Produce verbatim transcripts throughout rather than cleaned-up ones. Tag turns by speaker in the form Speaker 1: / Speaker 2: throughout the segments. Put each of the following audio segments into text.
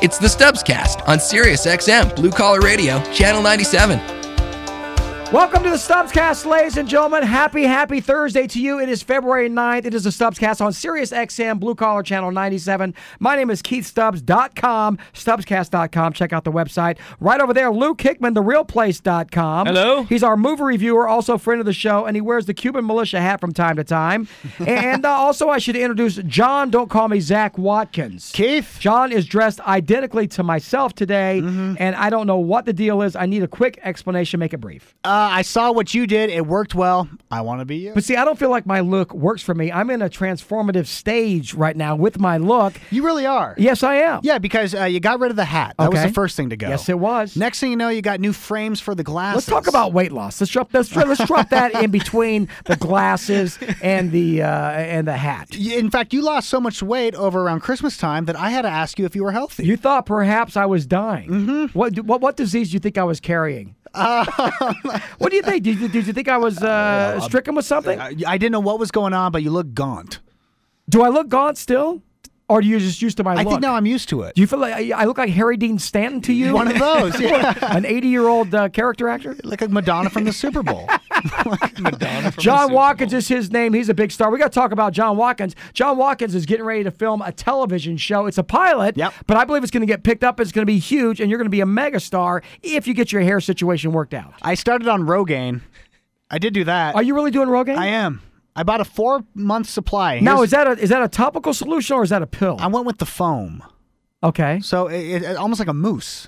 Speaker 1: It's the Stubbscast on Sirius X M Blue Collar Radio, Channel ninety-seven.
Speaker 2: Welcome to the Stubbscast, ladies and gentlemen. Happy, happy Thursday to you. It is February ninth. It is the Stubbscast on Sirius X M Blue Collar Channel ninety-seven. My name is Keith Stubbs dot com, Stubbscast dot com. Check out the website. Right over there, Luke Hickman, the real place dot com.
Speaker 3: Hello.
Speaker 2: He's our movie reviewer, also friend of the show, and he wears the Cuban militia hat from time to time. and uh, also, I should introduce John, don't call me Zach Watkins.
Speaker 4: Keith.
Speaker 2: John is dressed identically to myself today, mm-hmm. and I don't know what the deal is. I need a quick explanation. Make it brief.
Speaker 4: Uh, I saw what you did. It worked well. I want to be you.
Speaker 2: But see, I don't feel like my look works for me. I'm in a transformative stage right now with my look.
Speaker 4: You really are.
Speaker 2: Yes, I am.
Speaker 4: Yeah, because uh, you got rid of the hat. That
Speaker 2: okay.
Speaker 4: was the first thing to go.
Speaker 2: Yes, it was.
Speaker 4: Next thing you know, you got new frames for the glasses.
Speaker 2: Let's talk about weight loss. Let's drop, let's, let's drop that in between the glasses and the uh, and the hat.
Speaker 4: In fact, you lost so much weight over around Christmas time that I had to ask you if you were healthy.
Speaker 2: You thought perhaps I was dying.
Speaker 4: Mm-hmm.
Speaker 2: What, what what disease do you think I was carrying? Uh, what do you think? Did you, did you think I was uh, stricken with something?
Speaker 4: I, I didn't know what was going on, but you look gaunt.
Speaker 2: Do I look gaunt still? Or are you just used to my
Speaker 4: I
Speaker 2: look?
Speaker 4: think now I'm used to it.
Speaker 2: Do you feel like I, I look like Harry Dean Stanton to you?
Speaker 4: One of those, yeah.
Speaker 2: An eighty-year-old uh, character actor?
Speaker 4: Like a Madonna from the Super Bowl.
Speaker 3: Madonna from
Speaker 2: John
Speaker 3: the Super
Speaker 2: Watkins
Speaker 3: Bowl.
Speaker 2: is his name. He's a big star. We got to talk about John Watkins. John Watkins is getting ready to film a television show. It's a pilot,
Speaker 4: yep.
Speaker 2: but I believe it's going to get picked up. It's going to be huge, and you're going to be a megastar if you get your hair situation worked out.
Speaker 4: I started on Rogaine. I did do that.
Speaker 2: Are you really doing Rogaine?
Speaker 4: I am. I bought a four-month supply.
Speaker 2: Now,
Speaker 4: Here's,
Speaker 2: is that a is that a topical solution or is that a pill?
Speaker 4: I went with the foam.
Speaker 2: Okay.
Speaker 4: So it, it almost like a mousse.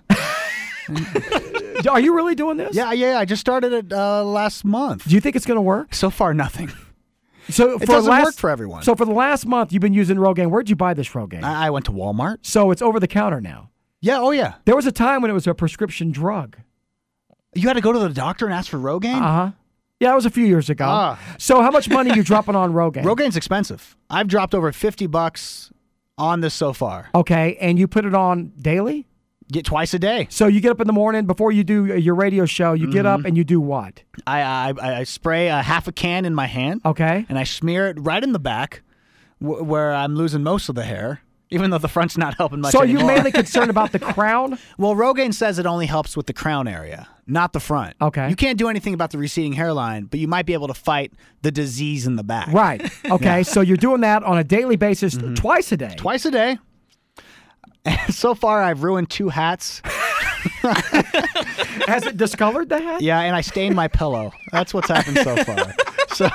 Speaker 2: Are you really doing this?
Speaker 4: Yeah, yeah. I just started it uh, last month.
Speaker 2: Do you think it's going to work?
Speaker 4: So far, nothing.
Speaker 2: So
Speaker 4: it
Speaker 2: for
Speaker 4: doesn't
Speaker 2: last,
Speaker 4: work for everyone.
Speaker 2: So for the last month, you've been using Rogaine. Where'd you buy this Rogaine?
Speaker 4: I, I went to Walmart.
Speaker 2: So it's over the counter now.
Speaker 4: Yeah. Oh, yeah.
Speaker 2: There was a time when it was a prescription drug.
Speaker 4: You had to go to the doctor and ask for Rogaine?
Speaker 2: Uh huh. Yeah, that was a few years ago.
Speaker 4: Ah.
Speaker 2: So how much money are you dropping on Rogaine?
Speaker 4: Rogaine's expensive. I've dropped over fifty bucks on this so far.
Speaker 2: Okay, and you put it on daily?
Speaker 4: Get twice a day.
Speaker 2: So you get up in the morning before you do your radio show, you mm-hmm. get up and you do what?
Speaker 4: I, I I spray a half a can in my hand.
Speaker 2: Okay.
Speaker 4: And I smear it right in the back w- where I'm losing most of the hair, even though the front's not helping much
Speaker 2: So are
Speaker 4: anymore.
Speaker 2: you mainly concerned about the crown?
Speaker 4: Well, Rogaine says it only helps with the crown area, not the front.
Speaker 2: Okay.
Speaker 4: You can't do anything about the receding hairline, but you might be able to fight the disease in the back.
Speaker 2: Right. Okay, yeah. So you're doing that on a daily basis, mm-hmm. twice a day.
Speaker 4: Twice a day. And so far, I've ruined two hats.
Speaker 2: Has it discolored the hat?
Speaker 4: Yeah, and I stained my pillow. That's what's happened so far. So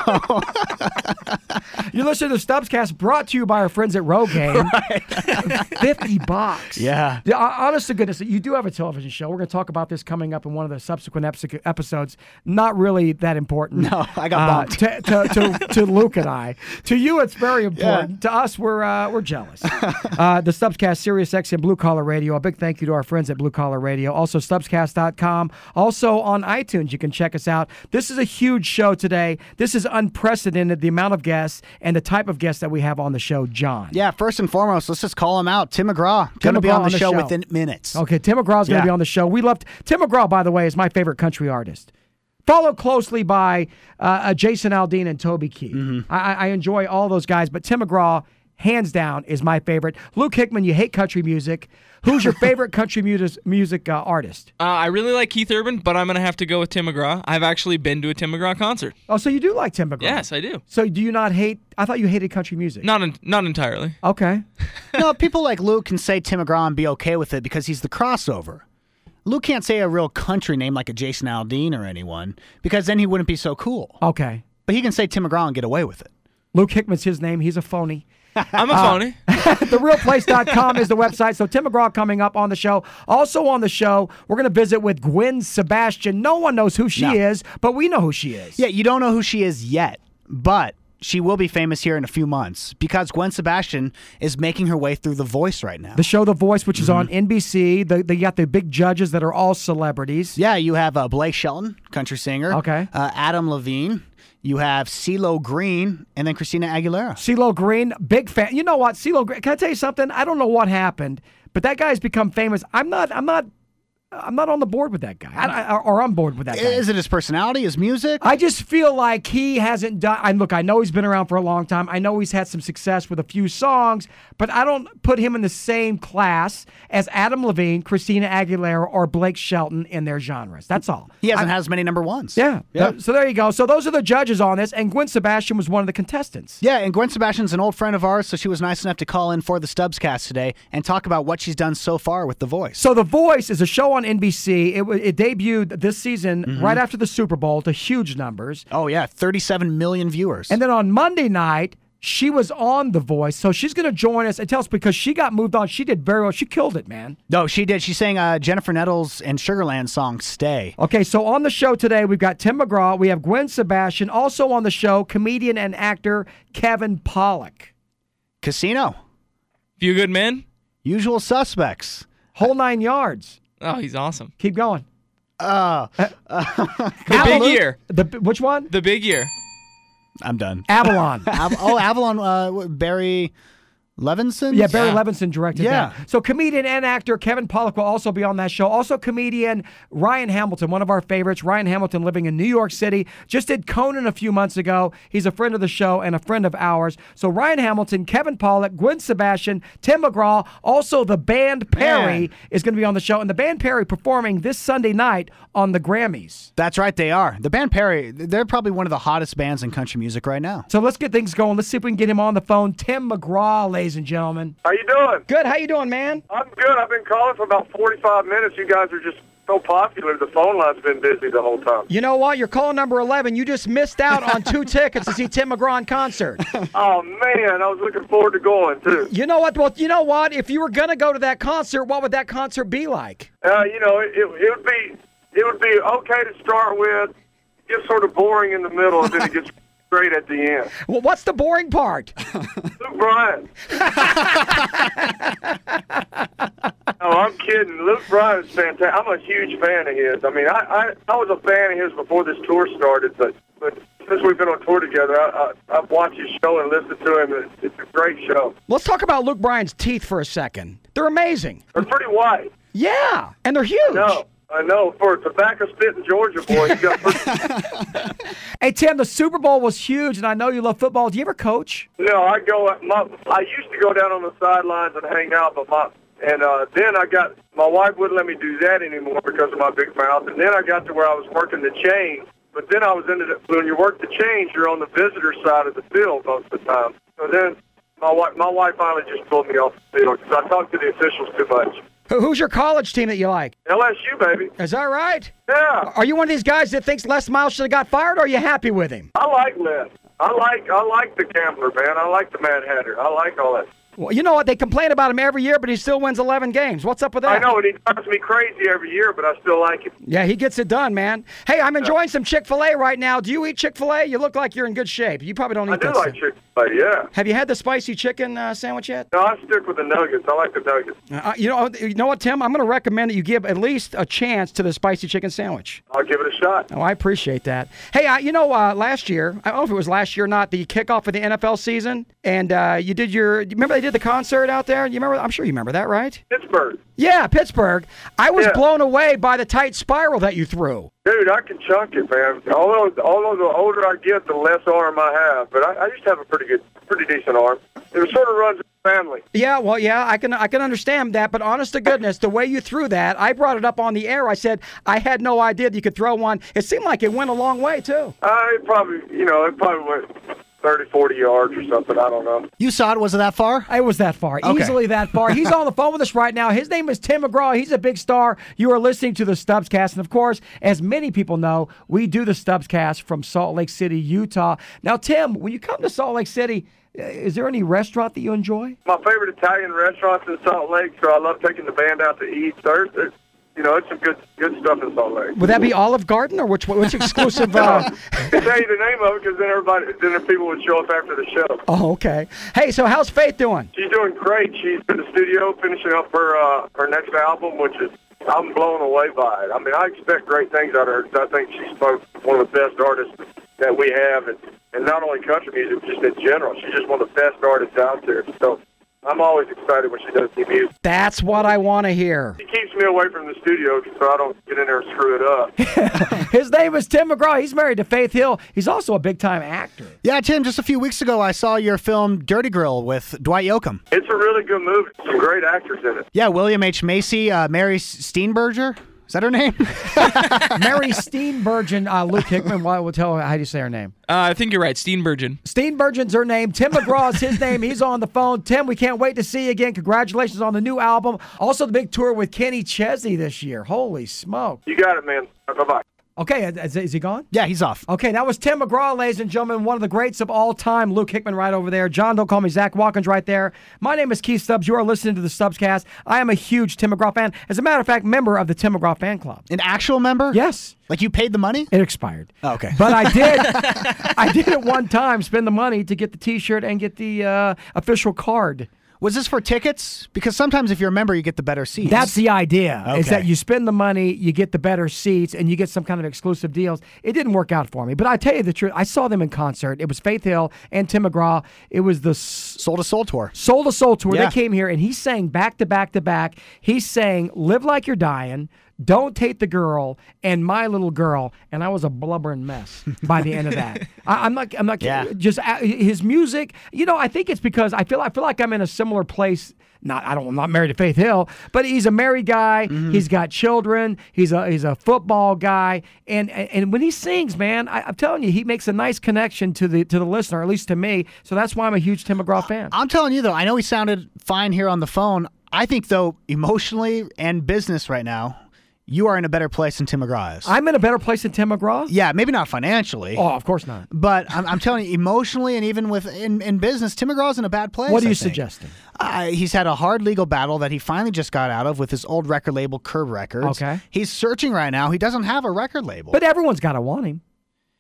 Speaker 2: you listen to the Stubbscast, brought to you by our friends at Rogaine.
Speaker 4: Right.
Speaker 2: Fifty bucks.
Speaker 4: Yeah.
Speaker 2: The, uh, honest to goodness, you do have a television show. We're going to talk about this coming up in one of the subsequent epi- episodes. Not really that important.
Speaker 4: No, I got bumped.
Speaker 2: Uh, to, to, to, to Luke and I. To you, it's very important. Yeah. To us, we're uh, we're jealous. Uh, the Stubbscast, Sirius X M Blue Collar Radio. A big thank you to our friends at Blue Collar Radio. Also, Stubbscast dot com. Also on iTunes, you can check us out. This is a huge show today. This is unprecedented, the amount of guests and the type of guests that we have on the show, John.
Speaker 4: Yeah, first and foremost, let's just call him out. Tim McGraw. Going to be on the, on the show, show within minutes.
Speaker 2: Okay, Tim McGraw's going to
Speaker 4: yeah.
Speaker 2: be on the show. We loved Tim McGraw, by the way, is my favorite country artist. Followed closely by uh, Jason Aldean and Toby Keith. Mm-hmm. I, I enjoy all those guys, but Tim McGraw, hands down, is my favorite. Luke Hickman, you hate country music. Who's your favorite country music, music uh, artist?
Speaker 3: Uh, I really like Keith Urban, but I'm going to have to go with Tim McGraw. I've actually been to a Tim McGraw concert.
Speaker 2: Oh, so you do like Tim McGraw?
Speaker 3: Yes, I do.
Speaker 2: So do you not hate, I thought you hated country music.
Speaker 3: Not in, not entirely.
Speaker 2: Okay.
Speaker 4: No, people like Luke can say Tim McGraw and be okay with it because he's the crossover. Luke can't say a real country name like a Jason Aldean or anyone because then he wouldn't be so cool.
Speaker 2: Okay.
Speaker 4: But he can say Tim McGraw and get away with it.
Speaker 2: Luke Hickman's his name. He's a phony.
Speaker 3: I'm a phony.
Speaker 2: Uh, the real place dot com is the website. So Tim McGraw coming up on the show. Also on the show, we're going to visit with Gwen Sebastian. No one knows who she
Speaker 4: no.
Speaker 2: is, but we know who she is.
Speaker 4: Yeah, you don't know who she is yet, but she will be famous here in a few months because Gwen Sebastian is making her way through The Voice right now.
Speaker 2: The show The Voice, which is mm-hmm. on N B C. The, they got the big judges that are all celebrities.
Speaker 4: Yeah, you have uh, Blake Shelton, country singer.
Speaker 2: Okay.
Speaker 4: Uh, Adam Levine. You have CeeLo Green and then Christina Aguilera.
Speaker 2: CeeLo Green, big fan. You know what? CeeLo Green, can I tell you something? I don't know what happened, but that guy's become famous. I'm not, I'm not I'm not on the board with that guy, I, I, or on board with that guy.
Speaker 4: Is it his personality, his music?
Speaker 2: I just feel like he hasn't done. I look. I know he's been around for a long time. I know he's had some success with a few songs, but I don't put him in the same class as Adam Levine, Christina Aguilera, or Blake Shelton in their genres. That's all.
Speaker 4: He hasn't
Speaker 2: I,
Speaker 4: had as many number ones.
Speaker 2: Yeah.
Speaker 4: Yeah.
Speaker 2: Th- so there you go. So those are the judges on this, and Gwen Sebastian was one of the contestants.
Speaker 4: Yeah, and Gwen Sebastian's an old friend of ours, so she was nice enough to call in for the Stubbscast today and talk about what she's done so far with The Voice.
Speaker 2: So The Voice is a show on N B C. It, it debuted this season
Speaker 4: Mm-hmm.
Speaker 2: right after the Super Bowl to huge numbers.
Speaker 4: Oh, yeah, thirty-seven million viewers.
Speaker 2: And then on Monday night, she was on The Voice. So she's going to join us and tell us because she got moved on. She did very well. She killed it, man.
Speaker 4: No, she did. She sang uh, Jennifer Nettles and Sugarland song, Stay.
Speaker 2: Okay, so on the show today, we've got Tim McGraw. We have Gwen Sebastian. Also on the show, comedian and actor Kevin Pollak.
Speaker 4: Casino.
Speaker 3: Few Good Men.
Speaker 4: Usual Suspects.
Speaker 2: Whole nine yards.
Speaker 3: Oh, he's awesome.
Speaker 2: Keep going.
Speaker 4: Uh,
Speaker 3: The Big Year.
Speaker 2: The, which one?
Speaker 3: The Big Year.
Speaker 4: I'm done.
Speaker 2: Avalon.
Speaker 4: Av- oh, Avalon, uh, what, Barry Levinson?
Speaker 2: Yeah, Barry
Speaker 3: Yeah.
Speaker 2: Levinson directed
Speaker 4: Yeah.
Speaker 2: that. So comedian and actor Kevin Pollak will also be on that show. Also comedian Ryan Hamilton, one of our favorites. Ryan Hamilton living in New York City. Just did Conan a few months ago. He's a friend of the show and a friend of ours. So Ryan Hamilton, Kevin Pollak, Gwen Sebastian, Tim McGraw. Also the band Perry
Speaker 4: Man.
Speaker 2: is going to be on the show. And the band Perry performing this Sunday night on the Grammys.
Speaker 4: That's right, they are. The band Perry, they're probably one of the hottest bands in country music right now.
Speaker 2: So let's get things going. Let's see if we can get him on the phone. Tim McGraw, ladies and gentlemen.
Speaker 5: How you doing?
Speaker 2: Good. How you doing, man?
Speaker 5: I'm good. I've been calling for about forty-five minutes. You guys are just so popular. The phone line's been busy the whole time.
Speaker 2: You know what? You're calling number eleven. You just missed out on two tickets to see Tim McGraw in concert.
Speaker 5: Oh, man, I was looking forward to going, too.
Speaker 2: You know what? Well, you know what? If you were going to go to that concert, what would that concert be like?
Speaker 5: Uh, you know, it, it, it would be it would be okay to start with, get sort of boring in the middle, and then it gets great at the end.
Speaker 2: Well, what's the boring part?
Speaker 5: Luke Bryan. Oh, I'm kidding. Luke Bryan is fantastic. I'm a huge fan of his. I mean, I, I, I was a fan of his before this tour started, but, but since we've been on tour together, I, I, I've watched his show and listened to him. It's, it's a great show.
Speaker 2: Let's talk about Luke Bryan's teeth for a second. They're amazing.
Speaker 5: They're pretty white.
Speaker 2: Yeah, and they're huge.
Speaker 5: No, I know. For a tobacco-spitting Georgia boy, you got pretty...
Speaker 2: Hey, Tim, the Super Bowl was huge, and I know you love football. Do you ever coach?
Speaker 5: No, I go. My, I used to go down on the sidelines and hang out, but my and uh, then I got my wife wouldn't let me do that anymore because of my big mouth. And then I got to where I was working the chain. But then I was into the, when you work the chains, you're on the visitor side of the field most of the time. So then my wife, my wife finally just pulled me off the field because I talked to the officials too much.
Speaker 2: Who- Who's your college team that you like?
Speaker 5: L S U, baby.
Speaker 2: Is that right?
Speaker 5: Yeah,
Speaker 2: Are you one of these guys that thinks Les Miles should have got fired, or are you happy with him?
Speaker 5: I like Les. I like I like the gambler, man. I like the Mad Hatter. I like all that.
Speaker 2: Well, you know what? They complain about him every year, but he still wins eleven games. What's up with that?
Speaker 5: I know, and he drives me crazy every year, but I still like him.
Speaker 2: Yeah, he gets it done, man. Hey, I'm enjoying some Chick-fil-A right now. Do you eat Chick-fil-A? You look like you're in good shape. You probably don't eat
Speaker 5: I do
Speaker 2: that
Speaker 5: like
Speaker 2: stuff.
Speaker 5: Chick-fil-A, yeah.
Speaker 2: Have you had the spicy chicken uh, sandwich yet?
Speaker 5: No, I stick with the nuggets. I like the nuggets.
Speaker 2: Uh, you know, you know what, Tim? I'm going to recommend that you give at least a chance to the spicy chicken sandwich.
Speaker 5: I'll give it a shot.
Speaker 2: Oh, I appreciate that. Hey, uh, you know, uh, last year, I don't know if it was last year or not, the kickoff of the N F L season, and uh, you did your, you remember they did the concert out there? You remember? I'm sure you remember that, right?
Speaker 5: Pittsburgh.
Speaker 2: Yeah, Pittsburgh. I was
Speaker 5: Yeah.
Speaker 2: blown away by the tight spiral that you threw.
Speaker 5: Dude, I can chunk it, man. Although, although the older I get, the less arm I have. But I, I used to have a pretty good, pretty decent arm. It sort of runs in the family.
Speaker 2: Yeah, well, yeah, I can I can understand that, but honest to goodness, the way you threw that, I brought it up on the air. I said I had no idea that you could throw one. It seemed like it went a long way too.
Speaker 5: I probably, you know, it probably went thirty, forty yards or something. I don't know.
Speaker 4: You saw it? Was it that far?
Speaker 2: It was that far,
Speaker 4: Okay.
Speaker 2: easily that far. He's on the phone with us right now. His name is Tim McGraw. He's a big star. You are listening to the Stubbscast, and of course, as many people know, we do the Stubbscast from Salt Lake City, Utah. Now, Tim, when you come to Salt Lake City, uh, is there any restaurant that you enjoy?
Speaker 5: My favorite Italian restaurant's in Salt Lake, so I love taking the band out to eat. So there's, you know, it's some good good stuff in Salt Lake.
Speaker 2: Would that be Olive Garden, or which which exclusive? Uh...
Speaker 5: I can tell you the name of it because then everybody, then the people would show up after the show.
Speaker 2: Oh, okay. Hey, so how's Faith doing?
Speaker 5: She's doing great. She's in the studio finishing up her uh, her next album, which is I'm blown away by it. I mean, I expect great things out of her because I think she's both one of the best artists that we have, and, and not only country music, just in general. She's just one of the best artists out there. So I'm always excited when she does new music.
Speaker 2: That's what I want to hear.
Speaker 5: She keeps me away from the studio so I don't get in there and screw it up.
Speaker 2: His name is Tim McGraw. He's married to Faith Hill. He's also a big-time actor.
Speaker 4: Yeah, Tim, just a few weeks ago, I saw your film Dirty Girl with Dwight Yoakam.
Speaker 5: It's a really good movie. Some great actors in it.
Speaker 4: Yeah, William H. Macy, uh, Mary Steenburgen. Is that her name?
Speaker 2: Mary Steenburgen, uh, Luke Hickman. Why will tell her how do you say her name?
Speaker 3: Uh, I think you're right, Steenburgen.
Speaker 2: Steenburgen's her name. Tim McGraw is his name. He's on the phone. Tim, we can't wait to see you again. Congratulations on the new album. Also, the big tour with Kenny Chesney this year. Holy smoke.
Speaker 5: You got it, man. Bye-bye.
Speaker 2: Okay, is, is he gone?
Speaker 4: Yeah, he's off.
Speaker 2: Okay, that was Tim McGraw, ladies and gentlemen, one of the greats of all time. Luke Hickman right over there. John, don't call me Zach Watkins right there. My name is Keith Stubbs. You are listening to the Stubbscast. I am a huge Tim McGraw fan. As a matter of fact, member of the Tim McGraw fan club.
Speaker 4: An actual member?
Speaker 2: Yes.
Speaker 4: Like you paid the money?
Speaker 2: It expired.
Speaker 4: Oh, okay.
Speaker 2: But I did I did at one time spend the money to get the T-shirt and get the uh, official card.
Speaker 4: Was this for tickets? Because sometimes if you're a member, you get the better seats.
Speaker 2: That's the idea, is
Speaker 4: Okay.
Speaker 2: that you spend the money, you get the better seats, and you get some kind of exclusive deals. It didn't work out for me. But I tell you the truth, I saw them in concert. It was Faith Hill and Tim McGraw. It was the S-
Speaker 4: Soul to Soul tour.
Speaker 2: Soul to Soul tour.
Speaker 4: Yeah.
Speaker 2: They came here, and he sang back to back to back. He's saying, Live Like You're Dying, Don't Take the Girl, and My Little Girl. And I was a blubbering mess by the end of that. I, I'm not, I'm not
Speaker 4: Yeah.
Speaker 2: just uh, his music. You know, I think it's because I feel, I feel like I'm in a similar place. Not, I don't, I'm not married to Faith Hill, but he's a married guy.
Speaker 4: Mm-hmm.
Speaker 2: He's got children. He's a, he's a football guy. And, and, and when he sings, man, I, I'm telling you, he makes a nice connection to the, to the listener, at least to me. So that's why I'm a huge Tim McGraw fan.
Speaker 4: I'm telling you, though, I know he sounded fine here on the phone. I think, though, emotionally and business right now, you are in a better place than Tim McGraw is.
Speaker 2: I'm in a better place than Tim McGraw?
Speaker 4: yeah, maybe not financially.
Speaker 2: Oh, of course not.
Speaker 4: But I'm, I'm telling you, emotionally and even with in, in business, Tim McGraw's in a bad place.
Speaker 2: What are
Speaker 4: I
Speaker 2: you
Speaker 4: think.
Speaker 2: suggesting?
Speaker 4: Uh, he's had a hard legal battle that he finally just got out of with his old record label, Curb Records.
Speaker 2: Okay.
Speaker 4: He's searching right now. He doesn't have a record label.
Speaker 2: But everyone's got to want him.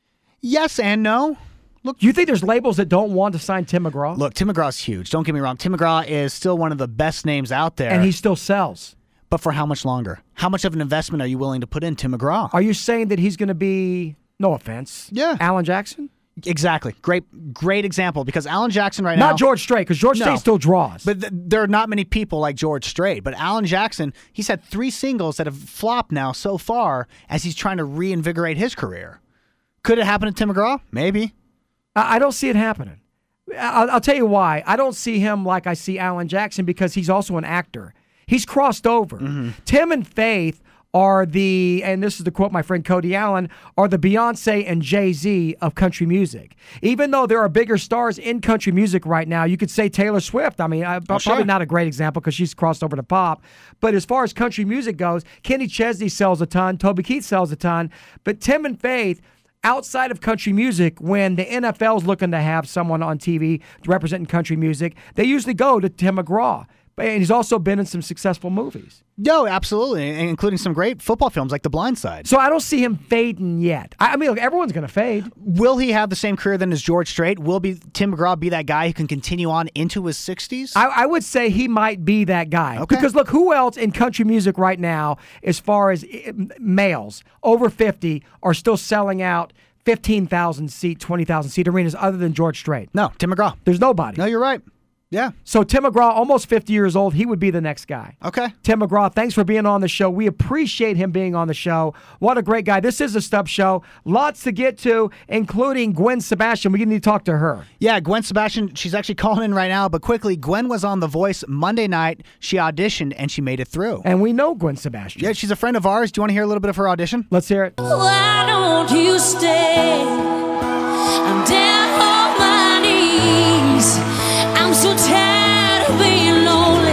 Speaker 4: yes and no.
Speaker 2: Look, you think there's labels that don't want to sign Tim McGraw?
Speaker 4: Look, Tim McGraw's huge. Don't get me wrong. Tim McGraw is still one of the best names out there.
Speaker 2: And he still sells.
Speaker 4: But for how much longer? How much of an investment are you willing to put in Tim McGraw?
Speaker 2: Are you saying that he's going to be, no offense,
Speaker 4: Yeah.
Speaker 2: Alan Jackson?
Speaker 4: Exactly. Great great example because Alan Jackson right now.
Speaker 2: Not George Strait, because George
Speaker 4: No.
Speaker 2: Strait still draws.
Speaker 4: But th- there are not many people like George Strait. But Alan Jackson, he's had three singles that have flopped now so far as he's trying to reinvigorate his career. Could it happen to Tim McGraw? Maybe.
Speaker 2: I I don't see it happening. I'll, I'll tell you why. I don't see him like I see Alan Jackson because he's also an actor. He's crossed over.
Speaker 4: Mm-hmm.
Speaker 2: Tim and Faith are the, and this is the quote my friend Cody Allen, are the Beyonce and Jay-Z of country music. Even though there are bigger stars in country music right now, you could say Taylor Swift. I mean, I, probably
Speaker 4: sure.
Speaker 2: not a great example because she's crossed over to pop. But as far as country music goes, Kenny Chesney sells a ton, Toby Keith sells a ton. But Tim and Faith, outside of country music, when the N F L's looking to have someone on T V representing country music, they usually go to Tim McGraw. And he's also been in some successful movies.
Speaker 4: No, absolutely, including some great football films like The Blind Side.
Speaker 2: So I don't see him fading yet. I I mean, look, everyone's going to fade.
Speaker 4: Will he have the same career then as George Strait? Will be Tim McGraw be that guy who can continue on into his sixties?
Speaker 2: I, I would say he might be that guy.
Speaker 4: Okay.
Speaker 2: Because look, who else in country music right now, as far as eh, males over fifty, are still selling out fifteen thousand seat, twenty thousand seat arenas other than George Strait?
Speaker 4: No, Tim McGraw.
Speaker 2: There's nobody.
Speaker 4: No, you're right. Yeah.
Speaker 2: So Tim McGraw, almost fifty years old, he would be the next guy.
Speaker 4: Okay.
Speaker 2: Tim McGraw, thanks for being on the show. We appreciate him being on the show. What a great guy. This is a Stubbs show. Lots to get to, including Gwen Sebastian. We need to talk to her.
Speaker 4: Yeah, Gwen Sebastian, she's actually calling in right now, but quickly, Gwen was on The Voice Monday night. She auditioned and she made it through.
Speaker 2: And we know Gwen Sebastian.
Speaker 4: Yeah, she's a friend of ours. Do you want to hear a little bit of her audition?
Speaker 2: Let's hear it.
Speaker 6: Why don't you stay? I'm down on my knees. I'm so tired of being lonely.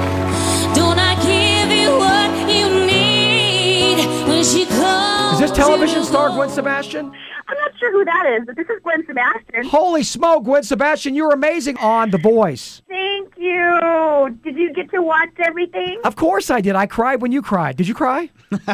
Speaker 6: Don't I give you what you need when she comes?
Speaker 2: Is this television
Speaker 6: to
Speaker 2: star
Speaker 6: home?
Speaker 2: Gwen Sebastian?
Speaker 7: I'm not sure who that is, but this is Gwen Sebastian.
Speaker 2: Holy smoke, Gwen Sebastian, you're amazing on The Voice.
Speaker 7: Thank you. Did you get to watch everything?
Speaker 2: Of course I did. I cried when you cried. Did you cry?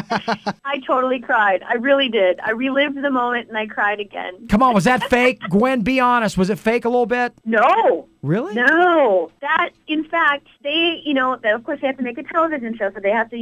Speaker 7: I totally cried. I really did. I relived the moment and I cried again.
Speaker 2: Come on, was that fake? Gwen, be honest. Was it fake a little bit?
Speaker 7: No.
Speaker 2: Really?
Speaker 7: No. That, in fact, they, you know, they, of course they have to make a television show, so they have to, you know,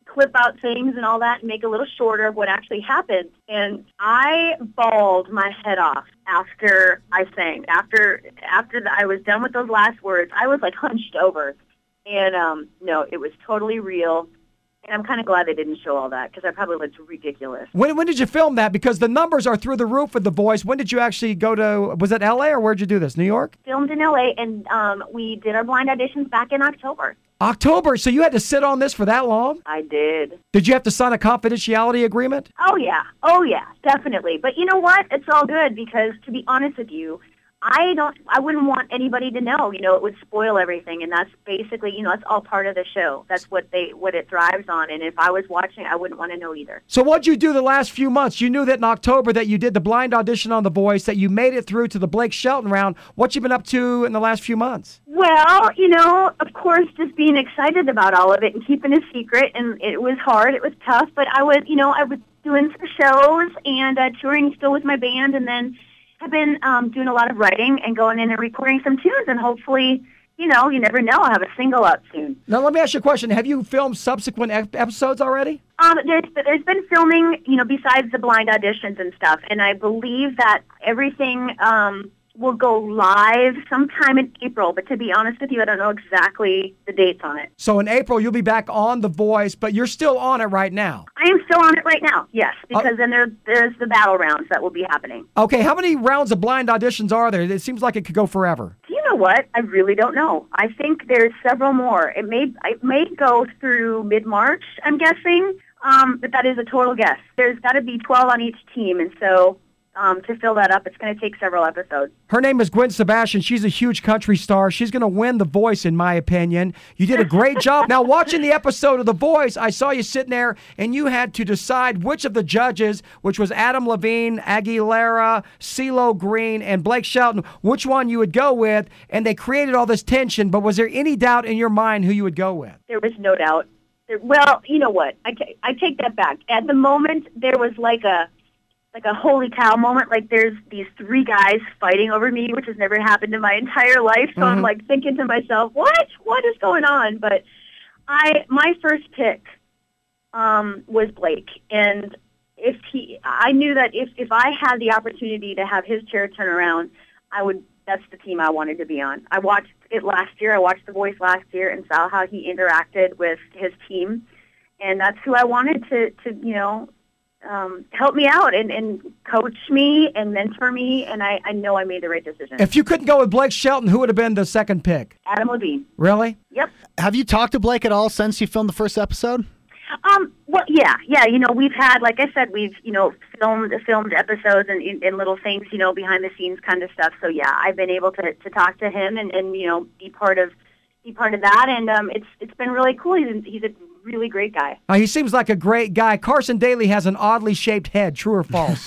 Speaker 7: clip out things and all that and make a little shorter of what actually happened. And I bawled my head off after I sang. After after the, I was done with those last words, I was like hunched over. And um, no, it was totally real. And I'm kind of glad they didn't show all that because I probably looked ridiculous.
Speaker 2: When when did you film that? Because the numbers are through the roof with The Voice. When did you actually go to, was it L A or where did you do this, New York?
Speaker 7: Filmed in L A, and um, we did our blind auditions back in October.
Speaker 2: October, so you had to sit on this for that long?
Speaker 7: I did.
Speaker 2: Did you have to sign a confidentiality agreement?
Speaker 7: Oh, yeah. Oh, yeah, definitely. But you know what? It's all good because, to be honest with you, I don't. I wouldn't want anybody to know. You know, it would spoil everything, and that's basically, you know, that's all part of the show. That's what they, what it thrives on. And if I was watching, I wouldn't want to know either.
Speaker 2: So what'd you do the last few months? You knew that in October that you did the blind audition on The Voice, that you made it through to the Blake Shelton round. What you been up to in the last few months?
Speaker 7: Well, you know, of course, just being excited about all of it and keeping it secret. And it was hard. It was tough. But I was, you know, I was doing some shows and uh, touring still with my band, and then I've been um, doing a lot of writing and going in and recording some tunes, and hopefully, you know, you never know, I'll have a single up soon.
Speaker 2: Now, let me ask you a question. Have you filmed subsequent ep- episodes already?
Speaker 7: Um, there's, there's been filming, you know, besides the blind auditions and stuff, and I believe that everything um, will go live sometime in April, but to be honest with you, I don't know exactly the dates on it.
Speaker 2: So in April, you'll be back on The Voice, but you're still on it right now.
Speaker 7: I am still on it right now, yes, because uh, then there, there's the battle rounds that will be happening.
Speaker 2: Okay, how many rounds of blind auditions are there? It seems like it could go forever.
Speaker 7: Do you know what? I really don't know. I think there's several more. It may it may go through mid-March, I'm guessing, um, but that is a total guess. There's got to be twelve on each team, and so Um, to fill that up, it's going to take several episodes.
Speaker 2: Her name is Gwen Sebastian. She's a huge country star. She's going to win The Voice, in my opinion. You did a great job. Now, watching the episode of The Voice, I saw you sitting there, and you had to decide which of the judges, which was Adam Levine, Aguilera, CeeLo Green, and Blake Shelton, which one you would go with, and they created all this tension, but was there any doubt in your mind who you would go with?
Speaker 7: There was no doubt. There, well, you know what? I, t- I take that back. At the moment, there was like a like a holy cow moment. Like there's these three guys fighting over me, which has never happened in my entire life. So mm-hmm. I'm like thinking to myself, what? What is going on? But I, my first pick um, was Blake. And if he, I knew that if, if I had the opportunity to have his chair turn around, I would, that's the team I wanted to be on. I watched it last year. I watched The Voice last year and saw how he interacted with his team. And that's who I wanted to, to you know, Um, help me out and, and coach me and mentor me, and I, I know I made the right decision.
Speaker 2: If you couldn't go with Blake Shelton, who would have been the second pick?
Speaker 7: Adam Levine.
Speaker 2: Really?
Speaker 7: Yep.
Speaker 4: Have you talked to Blake at all since you filmed the first episode?
Speaker 7: Um. Well, yeah, yeah. You know, we've had, like I said, we've you know filmed filmed episodes and, and little things, you know, behind the scenes kind of stuff. So yeah, I've been able to, to talk to him and, and you know be part of be part of that, and um, it's it's been really cool. He's he's a really great guy.
Speaker 2: Uh, he seems like a great guy. Carson Daly has an oddly shaped head. True or false?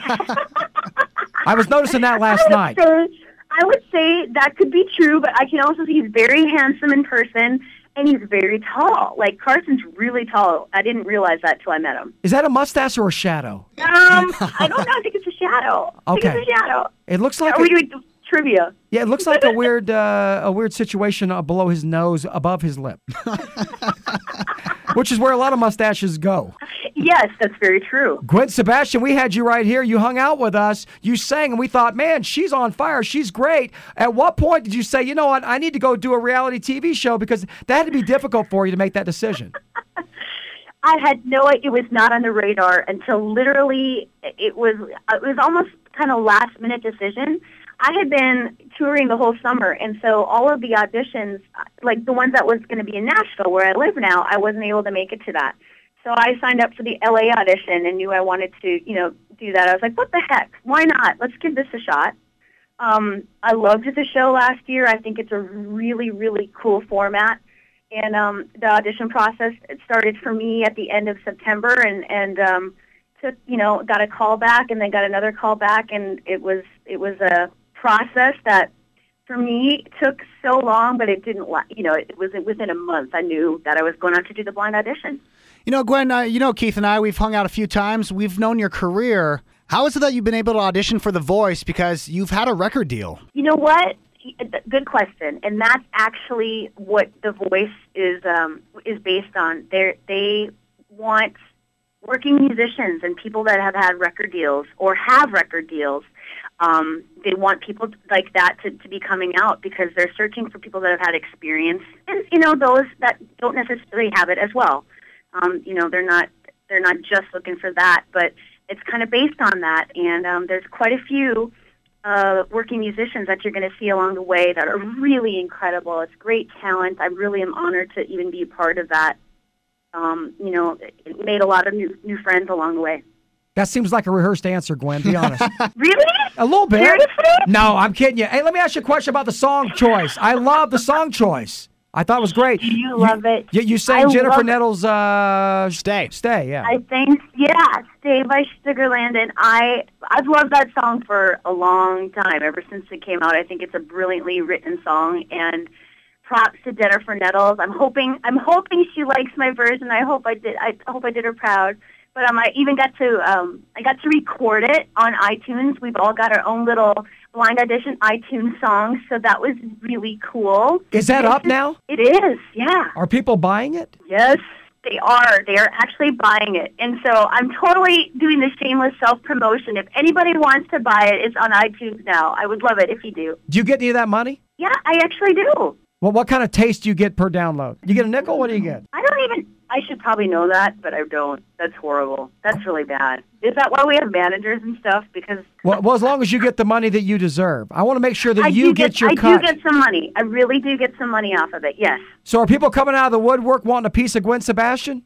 Speaker 2: I was noticing that last
Speaker 7: I
Speaker 2: night.
Speaker 7: Say, I would say that could be true, but I can also see he's very handsome in person, and he's very tall. Like, Carson's really tall. I didn't realize that till I met him.
Speaker 2: Is that a mustache or a shadow?
Speaker 7: Um, I don't know. I think it's a shadow. I
Speaker 2: Okay.
Speaker 7: think it's a shadow.
Speaker 2: It looks like
Speaker 7: Are
Speaker 2: a,
Speaker 7: we doing trivia?
Speaker 2: yeah, it looks like a weird uh, a weird situation uh, below his nose, above his lip, which is where a lot of mustaches go.
Speaker 7: Yes, that's very true.
Speaker 2: Gwen Sebastian, we had you right here. You hung out with us. You sang, and we thought, man, she's on fire. She's great. At what point did you say, you know what, I need to go do a reality T V show? Because that had to be difficult for you to make that decision.
Speaker 7: I had no idea. It was not on the radar until literally it was, it was almost kind of last minute decision. I had been touring the whole summer, and so all of the auditions, like the ones that was going to be in Nashville, where I live now, I wasn't able to make it to that. So I signed up for the L A audition and knew I wanted to, you know, do that. I was like, what the heck? Why not? Let's give this a shot. Um, I loved the show last year. I think it's a really, really cool format. And um, the audition process, it started for me at the end of September, and, and um, took, you know, got a call back and then got another call back, and it was it was a process that for me took so long, but it didn't, you know, it was within a month. I knew that I was going to have to do the blind audition.
Speaker 4: You know, Gwen, uh, you know, Keith and I, we've hung out a few times. We've known your career. How is it that you've been able to audition for The Voice? Because you've had a record deal.
Speaker 7: You know what? Good question. And that's actually what The Voice is um, is based on. They they want working musicians and people that have had record deals or have record deals. Um, they want people like that to, to be coming out because they're searching for people that have had experience, and you know those that don't necessarily have it as well. Um, you know, they're not they're not just looking for that, but it's kind of based on that. And um, there's quite a few uh, working musicians that you're going to see along the way that are really incredible. It's great talent. I really am honored to even be a part of that. Um, you know, it made a lot of new new friends along the way.
Speaker 2: That seems like a rehearsed answer, Gwen, be honest.
Speaker 7: Really?
Speaker 2: A little bit.
Speaker 7: Seriously?
Speaker 2: No, I'm kidding you. Hey, let me ask you a question about the song choice. I love the song choice. I thought it was great.
Speaker 7: You love it.
Speaker 2: You, you sang
Speaker 7: I
Speaker 2: Jennifer
Speaker 7: love
Speaker 2: Nettles' uh,
Speaker 4: Stay.
Speaker 2: Stay, yeah.
Speaker 7: I think, yeah, Stay by Sugarland, and I, I've loved that song for a long time, ever since it came out. I think it's a brilliantly written song, and props to Jennifer Nettles. I'm hoping, I'm hoping she likes my version. I hope I did. I hope I did her proud. But um, I even got to, um, I got to record it on iTunes. We've all got our own little blind audition iTunes songs, so that was really cool.
Speaker 2: Is that up now?
Speaker 7: It is, yeah.
Speaker 2: Are people buying it?
Speaker 7: Yes, they are. They are actually buying it. And so I'm totally doing the shameless self-promotion. If anybody wants to buy it, it's on iTunes now. I would love it if you do.
Speaker 2: Do you get any of that money?
Speaker 7: Yeah, I actually do.
Speaker 2: Well, what kind of taste do you get per download? You get a nickel? What do you get?
Speaker 7: I don't even, I should probably know that, but I don't. That's horrible. That's really bad. Is that why we have managers and stuff? Because
Speaker 2: Well, well as long as you get the money that you deserve. I want to make sure that
Speaker 7: I
Speaker 2: you
Speaker 7: do
Speaker 2: get,
Speaker 7: get,
Speaker 2: your
Speaker 7: I
Speaker 2: cut.
Speaker 7: do get some money. I really do get some money off of it, yes.
Speaker 2: So are people coming out of the woodwork wanting a piece of Gwen Sebastian?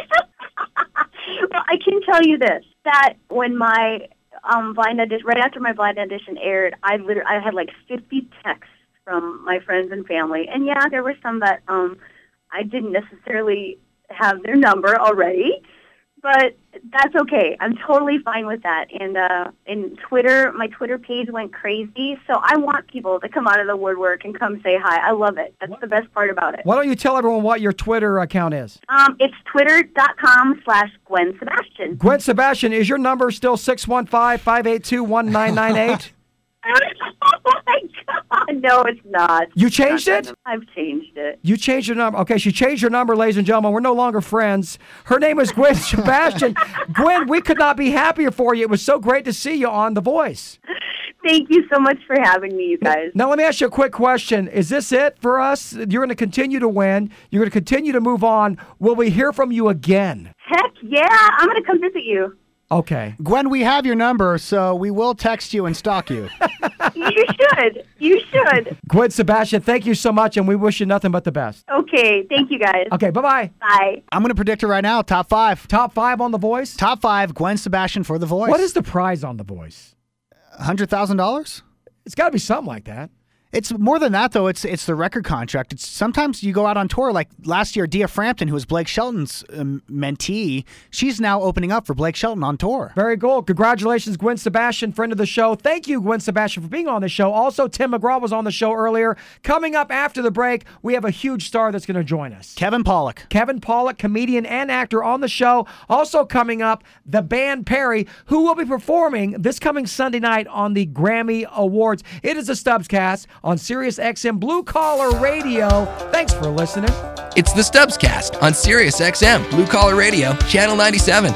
Speaker 7: Well, I can tell you this, that when my um, blind audition, right after my blind audition aired, I literally, I had like fifty texts from my friends and family. And yeah, there were some that um, I didn't necessarily have their number already, but that's okay. I'm totally fine with that. And uh, and Twitter, my Twitter page went crazy, so I want people to come out of the woodwork and come say hi. I love it. That's the best part about it.
Speaker 2: Why don't you tell everyone what your Twitter account is?
Speaker 7: Um, it's twitter.com slash Gwen Sebastian.
Speaker 2: Gwen Sebastian, is your number still six one five, five eight two, one nine nine eight?
Speaker 7: Oh my God! No, it's not.
Speaker 2: You changed it?
Speaker 7: I've changed it.
Speaker 2: You changed your number. Okay, she changed her number, ladies and gentlemen. We're no longer friends. Her name is Gwen Sebastian. Gwen, we could not be happier for you. It was so great to see you on The Voice.
Speaker 7: Thank you so much for having me, you guys.
Speaker 2: Now, let me ask you a quick question. Is this it for us? You're going to continue to win. You're going to continue to move on. Will we hear from you again?
Speaker 7: Heck yeah! I'm going to come visit you.
Speaker 2: Okay.
Speaker 4: Gwen, we have your number, so we will text you and stalk you.
Speaker 7: You should. You should.
Speaker 2: Gwen Sebastian, thank you so much, and we wish you nothing but the best.
Speaker 7: Okay. Thank you, guys.
Speaker 2: Okay, bye-bye.
Speaker 7: Bye.
Speaker 4: I'm going to predict it right now. Top five.
Speaker 2: Top five on The Voice?
Speaker 4: Top five, Gwen Sebastian for The Voice.
Speaker 2: What is the prize on The Voice?
Speaker 4: one hundred thousand dollars?
Speaker 2: It's got to be something like that.
Speaker 4: It's more than that, though. It's it's the record contract. It's sometimes you go out on tour. Like last year, Dia Frampton, who was Blake Shelton's um, mentee, she's now opening up for Blake Shelton on tour.
Speaker 2: Very cool. Congratulations, Gwen Sebastian, friend of the show. Thank you, Gwen Sebastian, for being on the show. Also, Tim McGraw was on the show earlier. Coming up after the break, we have a huge star that's going to join us.
Speaker 4: Kevin Pollak.
Speaker 2: Kevin Pollak, comedian and actor on the show. Also coming up, the band Perry, who will be performing this coming Sunday night on the Grammy Awards. It is a Stubbscast on Sirius X M Blue Collar Radio. Thanks for listening.
Speaker 1: It's the Stubbscast on Sirius X M Blue Collar Radio, Channel ninety-seven.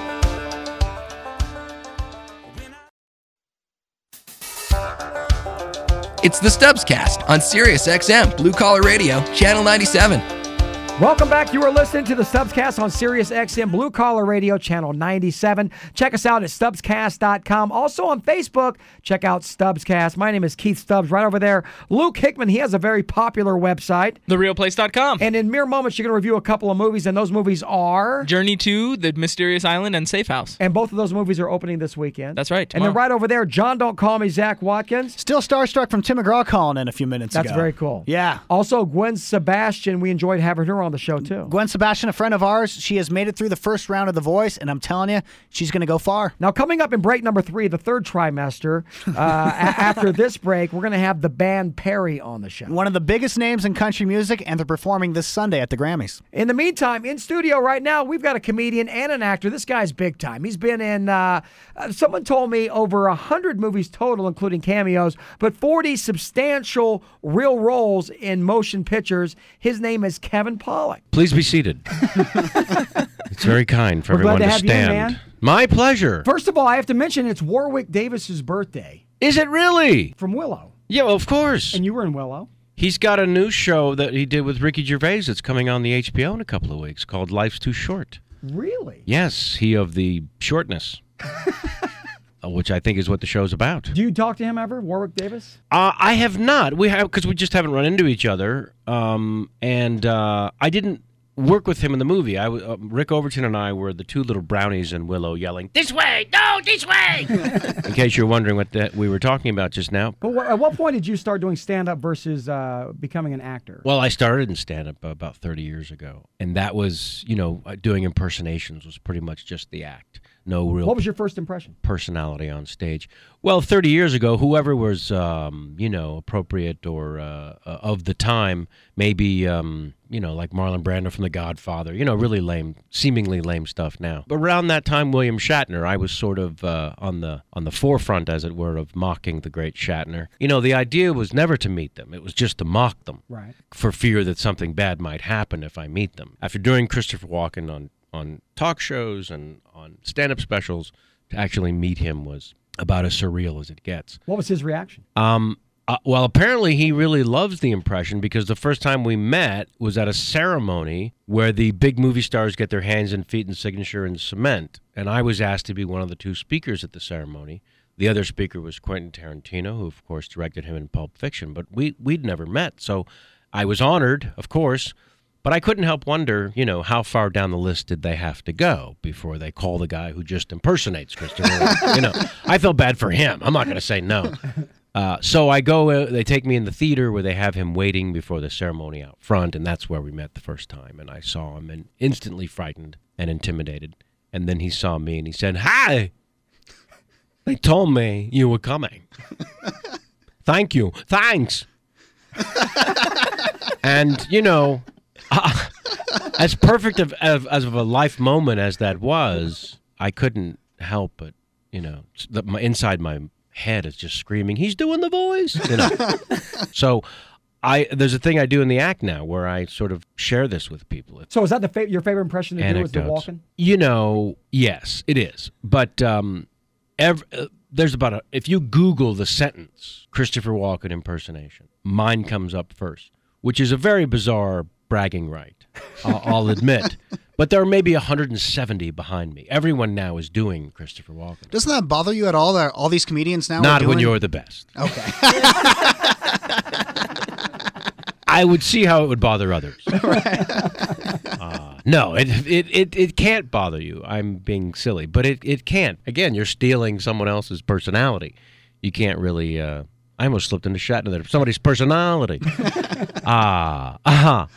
Speaker 1: It's the Stubbscast on Sirius X M Blue Collar Radio, Channel ninety-seven.
Speaker 2: Welcome back. You are listening to the Stubbscast on Sirius X M Blue Collar Radio, Channel ninety-seven. Check us out at Stubbscast dot com. Also on Facebook, check out Stubbscast. My name is Keith Stubbs. Right over there, Luke Hickman. He has a very popular website.
Speaker 3: the real place dot com.
Speaker 2: And in mere moments, you're going to review a couple of movies, and those movies are...
Speaker 3: Journey to the Mysterious Island and Safe House.
Speaker 2: And both of those movies are opening this weekend.
Speaker 3: That's right,
Speaker 2: And then
Speaker 3: tomorrow.
Speaker 2: right over there, John Don't Call Me Zach Watkins.
Speaker 4: Still starstruck from Tim McGraw calling in a few minutes
Speaker 2: That's
Speaker 4: ago.
Speaker 2: very cool.
Speaker 4: Yeah.
Speaker 2: Also, Gwen Sebastian. We enjoyed having her on the show, too.
Speaker 4: Gwen Sebastian, a friend of ours, she has made it through the first round of The Voice, and I'm telling you, she's going to go far.
Speaker 2: Now, coming up in break number three, the third trimester, uh, a- after this break, we're going to have the band Perry on the show.
Speaker 4: One of the biggest names in country music, and they're performing this Sunday at the Grammys.
Speaker 2: In the meantime, in studio right now, we've got a comedian and an actor. This guy's big time. He's been in, uh, uh, someone told me, over one hundred movies total, including cameos, but forty substantial real roles in motion pictures. His name is Kevin Pollak. Pollak.
Speaker 8: Please be seated. It's very kind for
Speaker 2: We're glad
Speaker 8: everyone
Speaker 2: to
Speaker 8: to
Speaker 2: have you,
Speaker 8: stand.
Speaker 2: man.
Speaker 8: My pleasure.
Speaker 2: First of all, I have to mention it's Warwick Davis's birthday
Speaker 8: Is it really?
Speaker 2: from Willow.
Speaker 8: Yeah, well, of course.
Speaker 2: And you were in Willow.
Speaker 8: He's got a new show that he did with Ricky Gervais that's coming on the H B O in a couple of weeks called Life's Too Short.
Speaker 2: Really?
Speaker 8: Yes, he of the shortness, uh, which I think is what the show's about.
Speaker 2: Do you talk to him ever, Warwick Davis?
Speaker 8: Uh, I have not. We have because we just haven't run into each other. Um, and uh, I didn't work with him in the movie. I w- uh, Rick Overton and I were the two little brownies in Willow yelling, "This way! No, this way!" In case you're wondering what that we were talking about just now.
Speaker 2: But wh- at what point did you start doing stand-up versus uh, becoming an actor?
Speaker 8: Well, I started in stand-up about thirty years ago. And that was, you know, uh, doing impersonations was pretty much just the act. No real
Speaker 2: What was your first impression?
Speaker 8: personality on stage. Well, thirty years ago, whoever was, um, you know, appropriate or uh, uh, of the time, maybe, um, you know, like Marlon Brando from The Godfather, you know, really lame, seemingly lame stuff now. But around that time, William Shatner, I was sort of uh, on the on the forefront, as it were, of mocking the great Shatner. You know, the idea was never to meet them. It was just to mock them.
Speaker 2: Right.
Speaker 8: For fear that something bad might happen if I meet them. After doing Christopher Walken on, on talk shows and on stand-up specials, to actually meet him was about as surreal as it gets.
Speaker 2: What was his reaction?
Speaker 8: Um, uh, well, apparently he really loves the impression because the first time we met was at a ceremony where the big movie stars get their hands and feet and signature in cement. And I was asked to be one of the two speakers at the ceremony. The other speaker was Quentin Tarantino, who, of course, directed him in Pulp Fiction. But we, we'd never met, so I was honored, of course. But I couldn't help wonder, you know, how far down the list did they have to go before they call the guy who just impersonates Christopher Walken? You know, I felt bad for him. I'm not going to say no. Uh, so I go, uh, they take me in the theater where they have him waiting before the ceremony out front, and that's where we met the first time. And I saw him and instantly frightened and intimidated. And then he saw me and he said, "Hi! They told me you were coming. Thank you. Thanks." And, you know, uh, as perfect of, of, as of a life moment as that was, I couldn't help but, you know, the, my, inside my head is just screaming, "He's doing the voice!" You know? So I there's a thing I do in the act now where I sort of share this with people. It's
Speaker 2: So is that the fa- your favorite impression to do was the
Speaker 8: anecdotes.
Speaker 2: Walken?
Speaker 8: You know, yes, it is. But um, ev- uh, there's about a, if you Google the sentence, Christopher Walken impersonation, mine comes up first, which is a very bizarre bragging right, uh, I'll admit. But there are maybe one hundred seventy behind me. Everyone now is doing Christopher Walken.
Speaker 4: Doesn't that bother you at all that all these comedians now are
Speaker 8: Not
Speaker 4: doing?
Speaker 8: when you're the best.
Speaker 4: Okay.
Speaker 8: I would see how it would bother others. uh, no, it, it it it can't bother you. I'm being silly, but it, it can't. Again, you're stealing someone else's personality. You can't really. Uh, I almost slipped into Shatner there. Somebody's personality. Ah, uh-huh.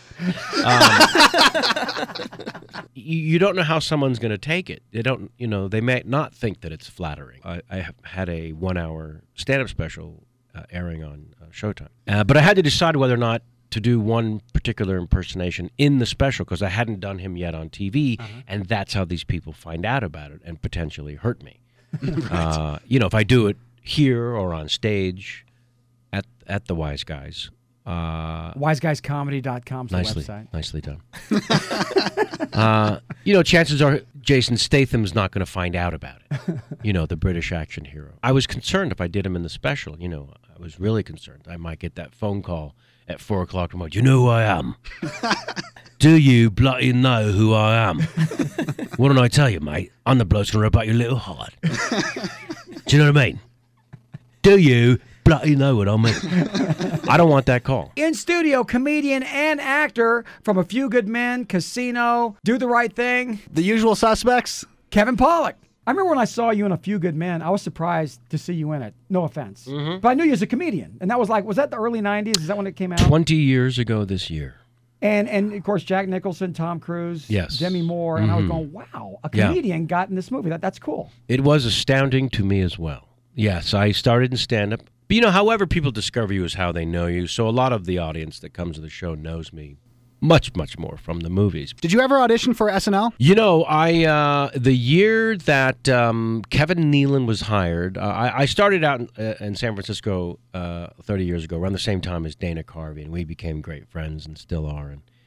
Speaker 8: Um, you, you don't know how someone's going to take it. They don't. You know, they may not think that it's flattering. I, I have had a one-hour stand-up special uh, airing on uh, Showtime, uh, but I had to decide whether or not to do one particular impersonation in the special because I hadn't done him yet on T V, uh-huh. and that's how these people find out about it and potentially hurt me. Right. Uh, you know, if I do it here or on stage at at the Wise Guys. Uh,
Speaker 2: wise guys comedy dot com is the
Speaker 8: nicely,
Speaker 2: website.
Speaker 8: Nicely done. uh, you know, chances are Jason Statham's not going to find out about it. You know, the British action hero. I was concerned if I did him in the special. You know, I was really concerned. I might get that phone call at four o'clock tomorrow. "Do you know who I am? Do you bloody know who I am? What don't I tell you, mate? I'm the bloke's going to rip out your little heart." Do you know what I mean? Do you bloody know what I mean? I don't want that call.
Speaker 2: In studio, comedian and actor from A Few Good Men, Casino, Do the Right Thing,
Speaker 4: The Usual Suspects.
Speaker 2: Kevin Pollak. I remember when I saw you in A Few Good Men, I was surprised to see you in it. No offense.
Speaker 8: Mm-hmm.
Speaker 2: But I knew you as a comedian. And that was like, was that the early nineties? Is that when it came out?
Speaker 8: Twenty years ago this year.
Speaker 2: And, and of course, Jack Nicholson, Tom Cruise,
Speaker 8: Yes.
Speaker 2: Demi Moore. And
Speaker 8: Mm-hmm.
Speaker 2: I was going, wow, a
Speaker 8: Yeah.
Speaker 2: comedian got in this movie. That That's cool.
Speaker 8: It was astounding to me as well. Yes, I started in stand-up. But, you know, however people discover you is how they know you. So a lot of the audience that comes to the show knows me much, much more from the movies.
Speaker 4: Did you ever audition for S N L?
Speaker 8: You know, I uh, the year that um, Kevin Nealon was hired, uh, I, I started out in, uh, in San Francisco uh, thirty years ago, around the same time as Dana Carvey, and we became great friends and still are. And,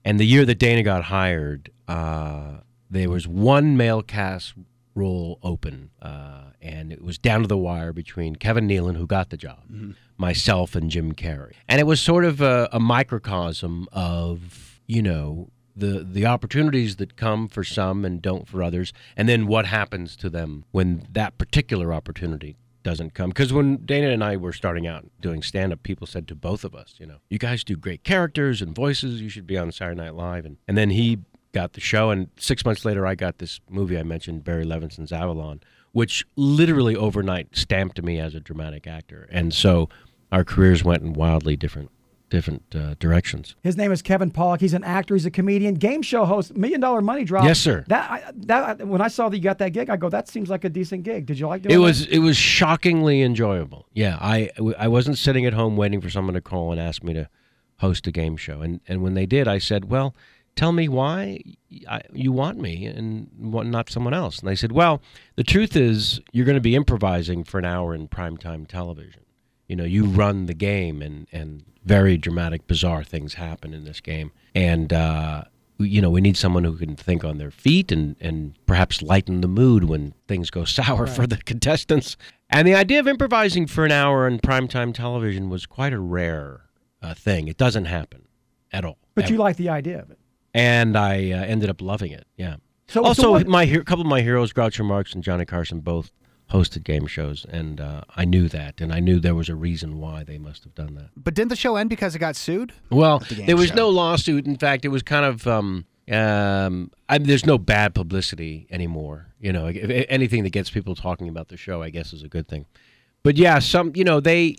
Speaker 8: And the year that Dana got hired, uh, there was one male cast role open, uh, and it was down to the wire between Kevin Nealon, who got the job, mm-hmm. myself, and Jim Carrey. And it was sort of a, a microcosm of, you know, the the opportunities that come for some and don't for others, and then what happens to them when that particular opportunity doesn't come. Because when Dana and I were starting out doing stand-up, people said to both of us, you know, you guys do great characters and voices, you should be on Saturday Night Live. And, and then he got the show, and six months later I got this movie I mentioned, Barry Levinson's Avalon, which literally overnight stamped me as a dramatic actor. And so our careers went in wildly different different uh, directions.
Speaker 2: His name is Kevin Pollak. He's an actor. He's a comedian, game show host, Million Dollar Money Drop.
Speaker 8: Yes, sir.
Speaker 2: That I, that when I saw that you got that gig, I go, that seems like a decent gig. Did you like doing
Speaker 8: it?
Speaker 2: It
Speaker 8: was it was shockingly enjoyable. Yeah, I I wasn't sitting at home waiting for someone to call and ask me to host a game show. And and when they did, I said, well, tell me why I, you want me and not someone else. And they said, well, the truth is you're going to be improvising for an hour in primetime television. You know, you run the game, and, and very dramatic, bizarre things happen in this game. And, uh, you know, we need someone who can think on their feet and, and perhaps lighten the mood when things go sour right. for the contestants. And the idea of improvising for an hour in primetime television was quite a rare uh, thing. It doesn't happen at all.
Speaker 2: But
Speaker 8: ever.
Speaker 2: You like the idea of it.
Speaker 8: And I uh, ended up loving it, yeah.
Speaker 2: So,
Speaker 8: also,
Speaker 2: so what,
Speaker 8: my a couple of my heroes, Groucho Marx and Johnny Carson, both hosted game shows, and uh, I knew that, and I knew there was a reason why they must have done that.
Speaker 4: But didn't the show end because it got sued?
Speaker 8: Well,
Speaker 4: the
Speaker 8: there was
Speaker 4: show?
Speaker 8: no lawsuit. In fact, it was kind of um, um, I mean, there's no bad publicity anymore. You know, if, if anything that gets people talking about the show, I guess, is a good thing. But yeah, some you know they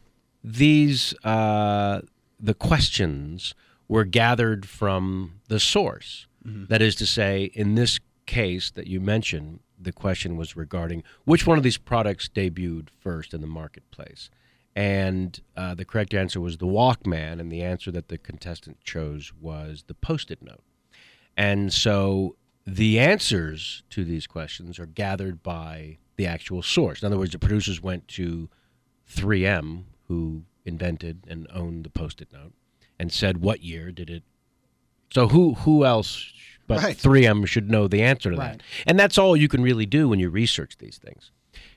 Speaker 8: these uh, the questions were gathered from the source. Mm-hmm. That is to say, in this case that you mentioned, the question was regarding which one of these products debuted first in the marketplace. And uh, the correct answer was the Walkman, and the answer that the contestant chose was the Post-it note. And so the answers to these questions are gathered by the actual source. In other words, the producers went to three M, who invented and owned the Post-it note, and said, what year did it... So who who else but right. three M should know the answer to
Speaker 2: right.
Speaker 8: that? And that's all you can really do when you research these things.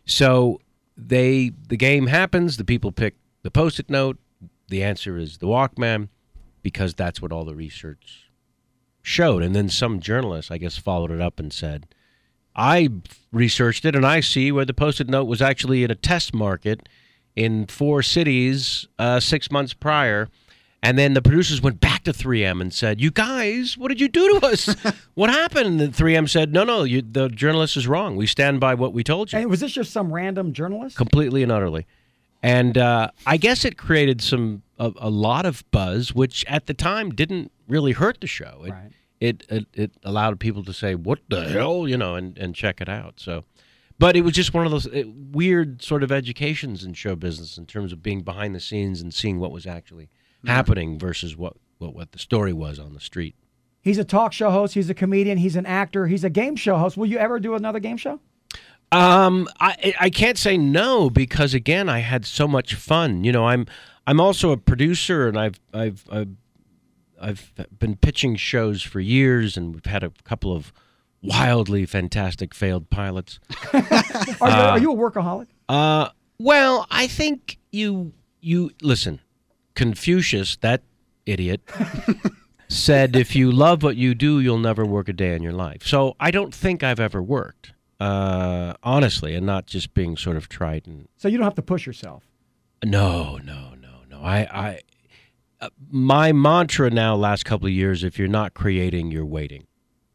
Speaker 8: So they the game happens, the people pick the Post-it note, the answer is the Walkman, because that's what all the research showed. And then some journalist, I guess, followed it up and said, I researched it, and I see where the Post-it note was actually in a test market in four cities uh, six months prior. And then the producers went back to three M and said, you guys, what did you do to us? What happened? And then three M said, no, no, you, the journalist is wrong. We stand by what we told you.
Speaker 2: And was this just some random journalist?
Speaker 8: Completely and utterly. And uh, I guess it created some a, a lot of buzz, which at the time didn't really hurt the show. It,
Speaker 2: right.
Speaker 8: it, it it allowed people to say, what the hell, you know, and, and check it out. So, but it was just one of those it, weird sort of educations in show business in terms of being behind the scenes and seeing what was actually happening versus what, what, what the story was on the street.
Speaker 2: He's a talk show host. He's a comedian. He's an actor. He's a game show host. Will you ever do another game show?
Speaker 8: Um, I I can't say no because again I had so much fun. You know, I'm I'm also a producer, and I've I've I've, I've been pitching shows for years, and we've had a couple of wildly fantastic failed pilots.
Speaker 2: are, you, uh, are you a workaholic?
Speaker 8: Uh, well, I think you you listen. Confucius, that idiot, said, if you love what you do, you'll never work a day in your life. So I don't think I've ever worked, uh, honestly, and not just being sort of trite.
Speaker 2: So you don't have to push yourself?
Speaker 8: No, no, no, no. I, I, uh, my mantra now last couple of years, if you're not creating, you're waiting.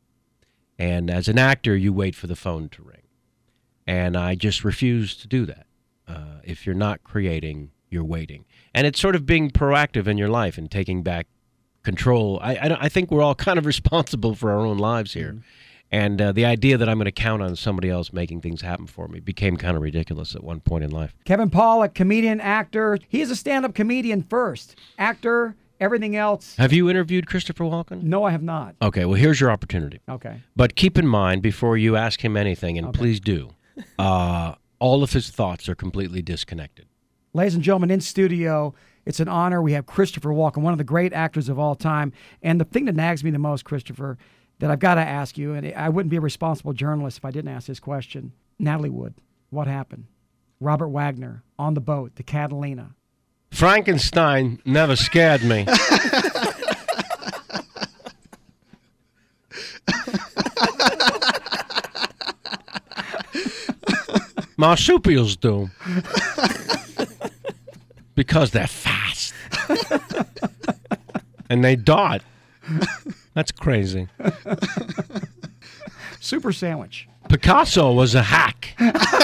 Speaker 8: And as an actor, you wait for the phone to ring. And I just refuse to do that. Uh, if you're not creating, you're waiting. And it's sort of being proactive in your life and taking back control. I, I, I think we're all kind of responsible for our own lives here. Mm-hmm. And uh, the idea that I'm going to count on somebody else making things happen for me became kind of ridiculous at one point in life.
Speaker 2: Kevin Pollak, comedian, actor. He is a stand-up comedian first. Actor, everything else.
Speaker 8: Have you interviewed Christopher Walken?
Speaker 2: No, I have not.
Speaker 8: Okay, well, here's your opportunity.
Speaker 2: Okay.
Speaker 8: But keep in mind, before you ask him anything, and
Speaker 2: okay.
Speaker 8: please do, uh, all of his thoughts are completely disconnected.
Speaker 2: Ladies and gentlemen, in studio, It's an honor. We have Christopher Walken, one of the great actors of all time. And the thing that nags me the most, Christopher, that I've got to ask you, and I wouldn't be a responsible journalist if I didn't ask this question. Natalie Wood, what happened? Robert Wagner on the boat, the Catalina.
Speaker 8: Frankenstein never scared me. Marsupials do. Because they're fast. And they dart. That's crazy.
Speaker 2: Super sandwich.
Speaker 8: Picasso was a hack.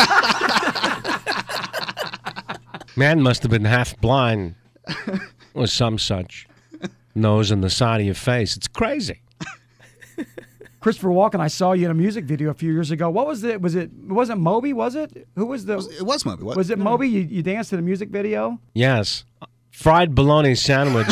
Speaker 8: Man must have been half blind or some such. Nose on the side of your face. It's crazy.
Speaker 2: Christopher Walken, I saw you in a music video a few years ago. What was it? Was it? It wasn't Moby, was it? Who was the?
Speaker 9: It was Moby. What?
Speaker 2: Was it Moby? You, you danced in a music video?
Speaker 8: Yes. Fried bologna sandwich.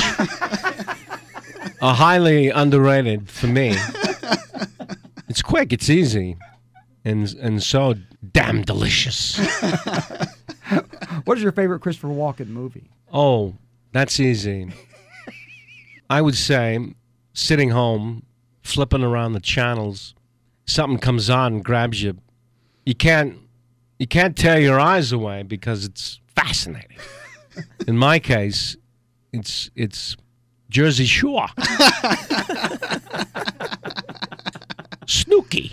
Speaker 8: A highly underrated for me. It's quick. It's easy. And, and so damn delicious.
Speaker 2: What is your favorite Christopher Walken movie?
Speaker 8: Oh, that's easy. I would say sitting home, flipping around the channels, something comes on and grabs you. You can't you can't tear your eyes away because it's fascinating. In my case, it's it's Jersey Shore. Snooky.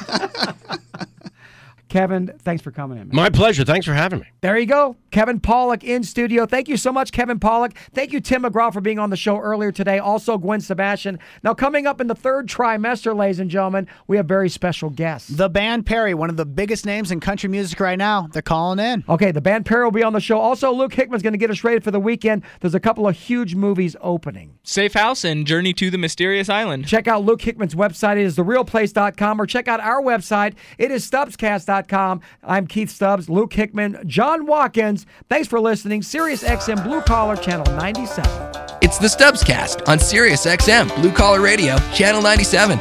Speaker 2: Kevin, thanks for coming in, man.
Speaker 8: My pleasure. Thanks for having me.
Speaker 2: There you go. Kevin Pollak in studio. Thank you so much, Kevin Pollak. Thank you, Tim McGraw, for being on the show earlier today. Also, Gwen Sebastian. Now, coming up in the third trimester, ladies and gentlemen, we have very special guests.
Speaker 4: The Band Perry, one of the biggest names in country music right now. They're calling in.
Speaker 2: Okay, the Band Perry will be on the show. Also, Luke Hickman's going to get us ready for the weekend. There's a couple of huge movies opening.
Speaker 3: Safe House and Journey to the Mysterious Island.
Speaker 2: Check out Luke Hickman's website. It is the real place dot com, or check out our website. It is Stubbs Cast dot com. I'm Keith Stubbs, Luke Hickman, John Watkins. Thanks for listening. Sirius X M Blue Collar, Channel ninety-seven.
Speaker 1: It's the Stubbs Cast on Sirius X M Blue Collar Radio, Channel ninety-seven.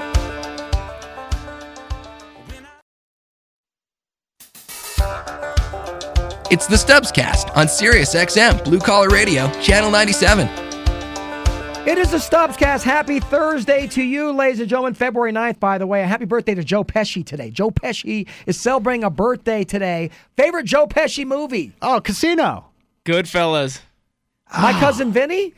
Speaker 1: It's the Stubbs Cast on Sirius X M Blue Collar Radio, Channel ninety-seven.
Speaker 2: It is the Stubbs Cast. Happy Thursday to you, ladies and gentlemen. February ninth, by the way. A happy birthday to Joe Pesci today. Joe Pesci is celebrating a birthday today. Favorite Joe Pesci movie?
Speaker 4: Oh, Casino.
Speaker 3: Goodfellas.
Speaker 2: My Cousin Vinny?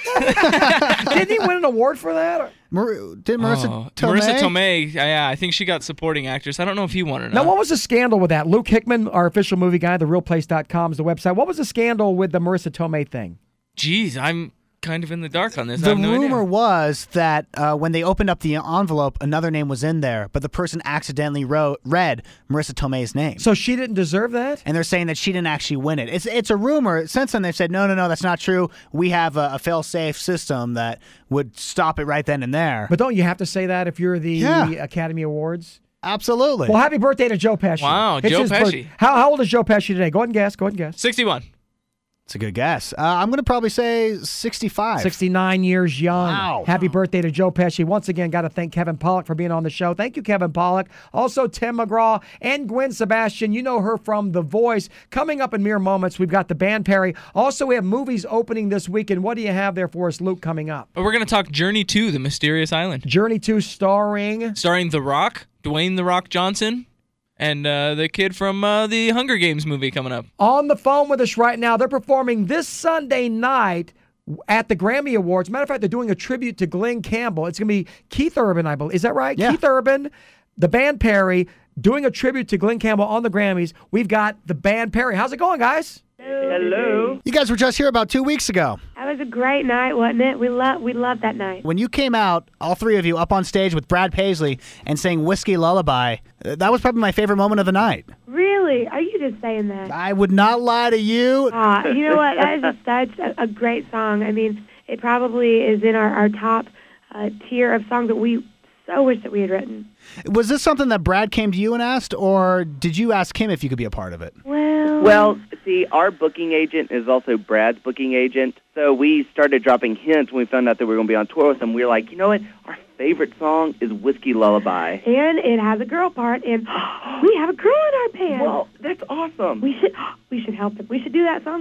Speaker 2: Didn't he win an award for that?
Speaker 4: Mar- did Marissa
Speaker 3: Oh,
Speaker 4: Tomei?
Speaker 3: Marissa Tomei, yeah, I think she got supporting actress. I don't know if he won or not.
Speaker 2: Now, what was the scandal with that? Luke Hickman, our official movie guy, the real place dot com is the website. What was the scandal with the Marissa Tomei thing?
Speaker 3: Jeez, I'm kind of in the dark on this. I
Speaker 4: The
Speaker 3: have no
Speaker 4: rumor
Speaker 3: idea.
Speaker 4: was that uh, when they opened up the envelope, another name was in there, but the person accidentally wrote read Marissa Tomei's name.
Speaker 2: So she didn't deserve that?
Speaker 4: And they're saying that she didn't actually win it. It's it's a rumor. Since then, they've said, no, no, no, that's not true. We have a, a fail-safe system that would stop it right then and there.
Speaker 2: But don't you have to say that if you're the
Speaker 4: Yeah.
Speaker 2: Academy Awards?
Speaker 4: Absolutely.
Speaker 2: Well, happy birthday to Joe Pesci.
Speaker 3: Wow,
Speaker 2: It's
Speaker 3: Joe
Speaker 2: his
Speaker 3: Pesci.
Speaker 2: How, how old is Joe Pesci today? Go ahead and guess. Go ahead and guess.
Speaker 3: sixty-one.
Speaker 4: It's a good guess. Uh, I'm going to probably say sixty-five.
Speaker 2: sixty-nine years young.
Speaker 4: Wow.
Speaker 2: Happy birthday to Joe Pesci. Once again, got to thank Kevin Pollak for being on the show. Thank you, Kevin Pollak. Also, Tim McGraw and Gwen Sebastian. You know her from The Voice. Coming up in mere moments, we've got the Band Perry. Also, we have movies opening this weekend. What do you have there for us, Luke, coming up?
Speaker 3: But we're going to talk Journey to the Mysterious Island.
Speaker 2: Journey two starring...
Speaker 3: Starring The Rock, Dwayne The Rock Johnson, and uh, the kid from uh, the Hunger Games movie coming up.
Speaker 2: On the phone with us right now. They're performing this Sunday night at the Grammy Awards. Matter of fact, they're doing a tribute to Glenn Campbell. It's going to be Keith Urban, I believe. Is that right?
Speaker 4: Yeah.
Speaker 2: Keith Urban, the Band Perry, doing a tribute to Glenn Campbell on the Grammys. We've got the Band Perry. How's it going, guys?
Speaker 10: Hello.
Speaker 4: You guys were just here about two weeks ago.
Speaker 10: That was a great night, wasn't it? We love we loved that night.
Speaker 4: When you came out, all three of you, up on stage with Brad Paisley and sang Whiskey Lullaby, uh, that was probably my favorite moment of the night.
Speaker 10: Really? Are you just saying that?
Speaker 4: I would not lie to you.
Speaker 10: Ah, you know what? That is just such a, a great song. I mean, it probably is in our, our top uh, tier of songs that we so wish that we had written.
Speaker 4: Was this something that Brad came to you and asked, or did you ask him if you could be a part of it?
Speaker 10: Well,
Speaker 11: Well, see, our booking agent is also Brad's booking agent, so we started dropping hints when we found out that we were going to be on tour with him. We were like, you know what? Our favorite song is Whiskey Lullaby.
Speaker 10: and it has a girl part, and we have a girl in our band.
Speaker 11: Well, that's awesome.
Speaker 10: We should we should help them. We should do that song with you.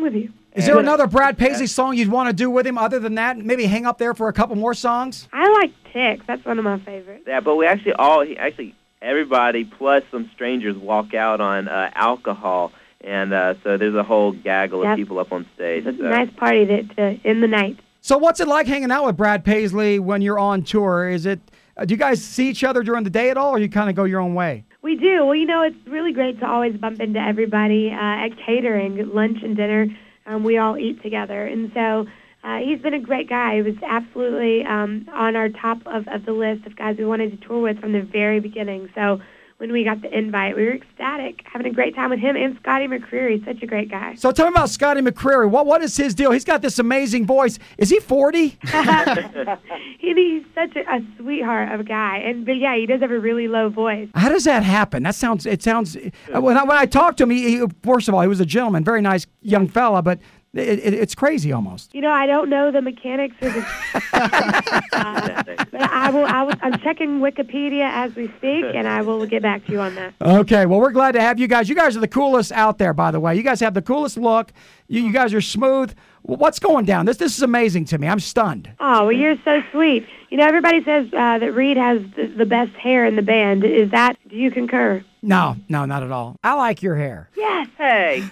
Speaker 2: Is there another Brad Paisley song you'd want to do with him other than that? Maybe hang up there for a couple more songs?
Speaker 10: I like Ticks. That's one of my favorites.
Speaker 9: Yeah, but we actually all, he- actually, everybody plus some strangers walk out on uh, Alcohol. And uh, so there's a whole gaggle
Speaker 10: Yep.
Speaker 9: of people up on stage.
Speaker 10: It's a
Speaker 9: so.
Speaker 10: nice party to, to end the night.
Speaker 2: So what's it like hanging out with Brad Paisley when you're on tour? Is it, uh, do you guys see each other during the day at all, or you kind of go your own way?
Speaker 10: We do. Well, you know, it's really great to always bump into everybody uh, at catering, lunch and dinner. Um, we all eat together. And so uh, he's been a great guy. He was absolutely um, on our top of, of the list of guys we wanted to tour with from the very beginning. So when we got the invite, we were ecstatic, having a great time with him and Scotty McCreery. He's such a great guy.
Speaker 2: So tell me about Scotty McCreery. What What is his deal? He's got this amazing voice. Is he forty?
Speaker 10: he, he's such a, a sweetheart of a guy. And But, yeah, he does have a really low voice.
Speaker 2: How does that happen? That sounds, it sounds, uh, when I, when I talked to him, he, he, first of all, he was a gentleman, very nice young fella, but it, it, it's crazy almost.
Speaker 10: You know, I don't know the mechanics of the... uh, but I will, I will, I'm checking Wikipedia as we speak, and I will get back to you on that.
Speaker 2: Okay, well, we're glad to have you guys. You guys are the coolest out there, by the way. You guys have the coolest look. You, you guys are smooth. Well, what's going down? This this is amazing to me. I'm stunned.
Speaker 10: Oh, well, you're so sweet. You know, everybody says uh, that Reed has the, the best hair in the band. Is that, do you concur?
Speaker 2: No, no, not at all. I like your hair.
Speaker 10: Yes.
Speaker 9: Hey.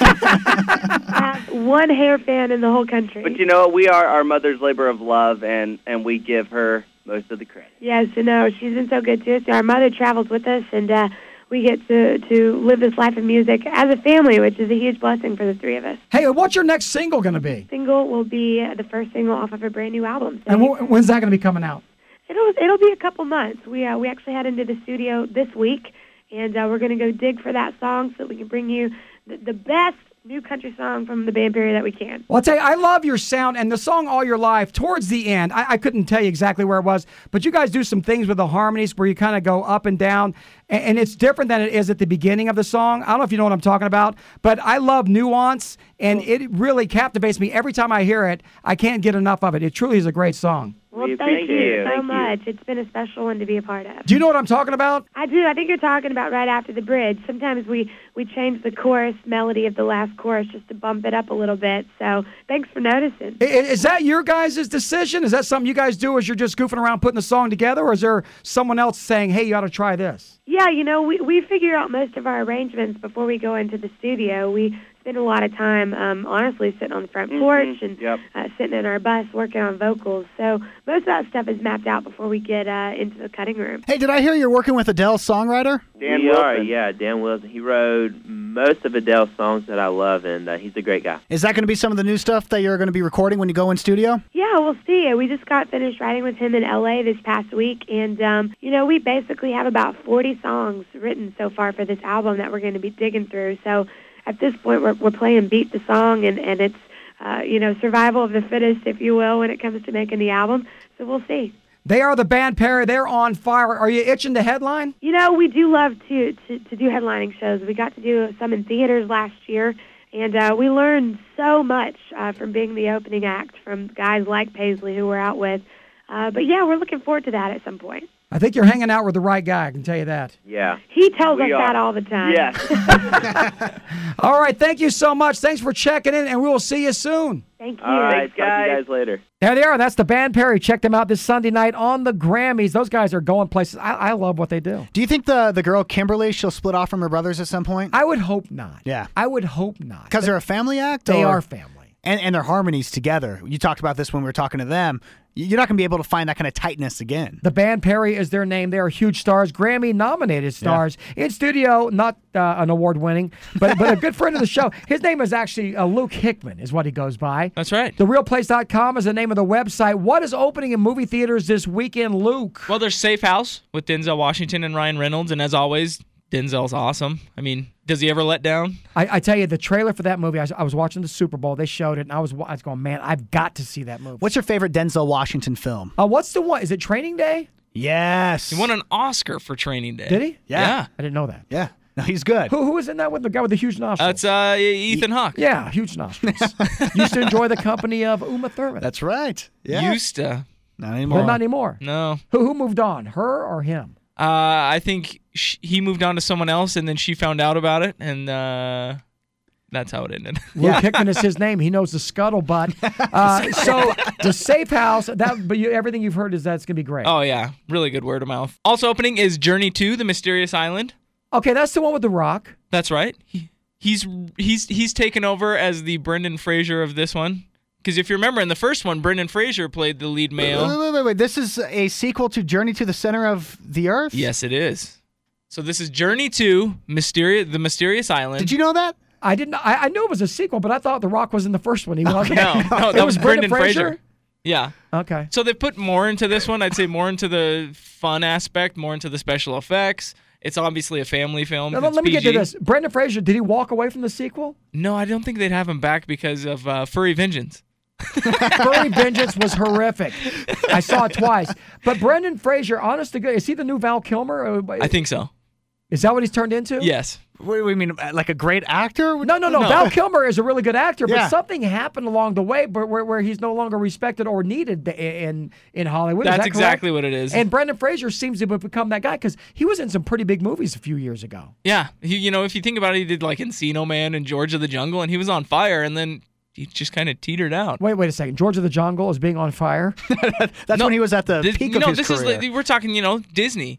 Speaker 10: I have one hair fan in the whole country.
Speaker 9: But you know, we are our mother's labor of love, and, and we give her most of the credit.
Speaker 10: Yes, I know. She's been so good to us. Our mother travels with us, and uh, we get to, to live this life of music as a family, which is a huge blessing for the three of us.
Speaker 2: Hey, what's your next single going to be?
Speaker 10: Single will be uh, the first single off of a brand new album. So
Speaker 2: And wh- when's that going to be coming out?
Speaker 10: It'll it'll be a couple months. We uh, we actually head into the studio this week, and uh, we're going to go dig for that song so that we can bring you the, the best new country song from the band period that we can.
Speaker 2: Well, I'll tell you, I love your sound and the song All Your Life. Towards the end, I, I couldn't tell you exactly where it was, but you guys do some things with the harmonies where you kind of go up and down, and, and it's different than it is at the beginning of the song. I don't know if you know what I'm talking about, but I love nuance, and it really captivates me every time I hear it. I can't get enough of it. It truly is a great song.
Speaker 10: Well,
Speaker 9: We
Speaker 10: thank you
Speaker 9: appreciate it.
Speaker 10: so
Speaker 9: Thank you.
Speaker 10: much. It's been a special one to be a part of.
Speaker 2: Do you know what I'm talking about?
Speaker 10: I do. I think you're talking about right after the bridge. Sometimes we, we change the chorus melody of the last chorus just to bump it up a little bit. So thanks for noticing.
Speaker 2: I- Is that your guys' decision? Is that something you guys do as you're just goofing around putting the song together, or is there someone else saying, hey, you ought to try this?
Speaker 10: Yeah, you know, we, we figure out most of our arrangements before we go into the studio. We spend a lot of time, um, honestly, sitting on the front porch and
Speaker 9: Yep.
Speaker 10: uh, sitting in our bus working on vocals. So most of that stuff is mapped out before we get uh, into the cutting room.
Speaker 4: Hey, did I hear you're working with Adele's songwriter?
Speaker 9: Dan we
Speaker 11: Wilson.
Speaker 9: are, yeah, Dan Wilson. He wrote most of Adele's songs that I love, and uh, he's a great guy.
Speaker 4: Is that going to be some of the new stuff that you're going to be recording when you go in studio?
Speaker 10: Yeah, we'll see. We just got finished writing with him in L A this past week, and, um, you know, we basically have about forty songs written so far for this album that we're going to be digging through. So at this point, we're, we're playing Beat the Song, and, and it's, uh, you know, survival of the fittest, if you will, when it comes to making the album. So we'll see.
Speaker 2: They are the band, Perry. They're on fire. Are you itching to headline?
Speaker 10: You know, we do love to, to, to do headlining shows. We got to do some in theaters last year, and uh, we learned so much uh, from being the opening act from guys like Paisley who we're out with. Uh, but, yeah, we're looking forward to that at some point.
Speaker 2: I think you're hanging out with the right guy, I can tell you that.
Speaker 9: Yeah.
Speaker 10: He tells
Speaker 9: We
Speaker 10: us
Speaker 9: are.
Speaker 10: that all the time.
Speaker 9: Yes.
Speaker 2: All right, thank you so much. Thanks for checking in, and we will see you soon.
Speaker 10: Thank you.
Speaker 9: All right,
Speaker 11: Thanks,
Speaker 9: talk to you
Speaker 11: guys.
Speaker 9: guys later.
Speaker 2: There they are. That's the band, Perry. Check them out this Sunday night on the Grammys. Those guys are going places. I, I love what they do.
Speaker 4: Do you think the, the girl Kimberly, she'll split off from her brothers at some point?
Speaker 2: I would hope not.
Speaker 4: Yeah.
Speaker 2: I would hope not.
Speaker 4: Because they're a family act?
Speaker 2: They
Speaker 4: or-
Speaker 2: are family.
Speaker 4: And, and their harmonies together. You talked about this when we were talking to them. You're not going to be able to find that kind of tightness again.
Speaker 2: The band, Perry, is their name. They are huge stars, Grammy-nominated stars. In studio, not uh, an award-winning, but but a good friend of the show. His name is actually uh, Luke Hickman, is what he goes by.
Speaker 3: That's right.
Speaker 2: The real place dot com is the name of the website. What is opening in movie theaters this weekend, Luke?
Speaker 3: Well, there's Safe House with Denzel Washington and Ryan Reynolds, and as always, Denzel's awesome. I mean, does he ever let down?
Speaker 2: I, I tell you, the trailer for that movie, I was, I was watching the Super Bowl. They showed it, and I was, wa- I was going, man, I've got to see that movie.
Speaker 4: What's your favorite Denzel Washington film?
Speaker 2: Uh, what's the one? Is it Training Day?
Speaker 4: Yes.
Speaker 3: He won an Oscar for Training Day.
Speaker 2: Did he?
Speaker 4: Yeah.
Speaker 3: Yeah.
Speaker 2: I didn't know that.
Speaker 4: Yeah. No, he's good.
Speaker 2: Who who was in that with the guy with the huge nostrils?
Speaker 3: That's uh, Ethan Hawke.
Speaker 2: Yeah, huge nostrils. Used to enjoy the company of Uma Thurman.
Speaker 4: That's right. Yeah.
Speaker 3: Used to.
Speaker 4: Not anymore.
Speaker 2: Well, not anymore.
Speaker 3: No.
Speaker 2: Who who moved on? Her or him?
Speaker 3: Uh, I think sh he moved on to someone else, and then she found out about it, and uh, that's how it ended.
Speaker 2: Luke Hickman is his name. He knows the scuttlebutt. Uh, so the Safe House, that but you, everything you've heard is that it's going to be great.
Speaker 3: Oh, yeah. Really good word of mouth. Also opening is Journey to the Mysterious Island.
Speaker 2: Okay, that's the one with The Rock.
Speaker 3: That's right. He, he's he's he's taken over as the Brendan Fraser of this one. Because if you remember, in the first one, Brendan Fraser played the lead male.
Speaker 4: Wait, wait, wait, wait. This is a sequel to Journey to the Center of the Earth?
Speaker 3: Yes, it is. So this is Journey to Mysterious, the Mysterious Island.
Speaker 4: Did you know that?
Speaker 2: I didn't. I, I knew it was a sequel, but I thought The Rock was in the first one. He was.
Speaker 3: No, no, that
Speaker 2: It
Speaker 3: was
Speaker 2: Brendan
Speaker 3: Brendan Fraser. Yeah.
Speaker 2: Okay.
Speaker 3: So they put more into this one. I'd say more into the fun aspect, more into the special effects. It's obviously a family film.
Speaker 2: Now, let
Speaker 3: It's
Speaker 2: me get
Speaker 3: P G.
Speaker 2: to this. Brendan Fraser, did he walk away from the sequel?
Speaker 3: No, I don't think they'd have him back because of uh, Furry Vengeance.
Speaker 2: Furry Vengeance was horrific. I saw it twice. But Brendan Fraser, honest to God, is he the new Val Kilmer?
Speaker 3: I think so.
Speaker 2: Is that what he's turned into?
Speaker 3: Yes.
Speaker 4: What do we mean, like a great actor?
Speaker 2: No, no, no.
Speaker 3: No.
Speaker 2: Val Kilmer is a really good actor, but
Speaker 4: Yeah.
Speaker 2: something happened along the way where, where, where he's no longer respected or needed in in Hollywood. Is
Speaker 3: That's
Speaker 2: that
Speaker 3: exactly
Speaker 2: correct?
Speaker 3: what it is.
Speaker 2: And Brendan Fraser seems to have become that guy because he was in some pretty big movies a few years ago.
Speaker 3: Yeah. He, you know, if you think about it, he did like Encino Man and George of the Jungle, and he was on fire, and then he just kind of tetered out.
Speaker 2: Wait, wait a second. George of the Jungle is being on fire.
Speaker 4: That's
Speaker 3: No,
Speaker 4: when he was at the
Speaker 3: This-
Speaker 4: peak
Speaker 3: you
Speaker 4: of
Speaker 3: know,
Speaker 4: his
Speaker 3: this
Speaker 4: career.
Speaker 3: is like, we're talking, you know, Disney.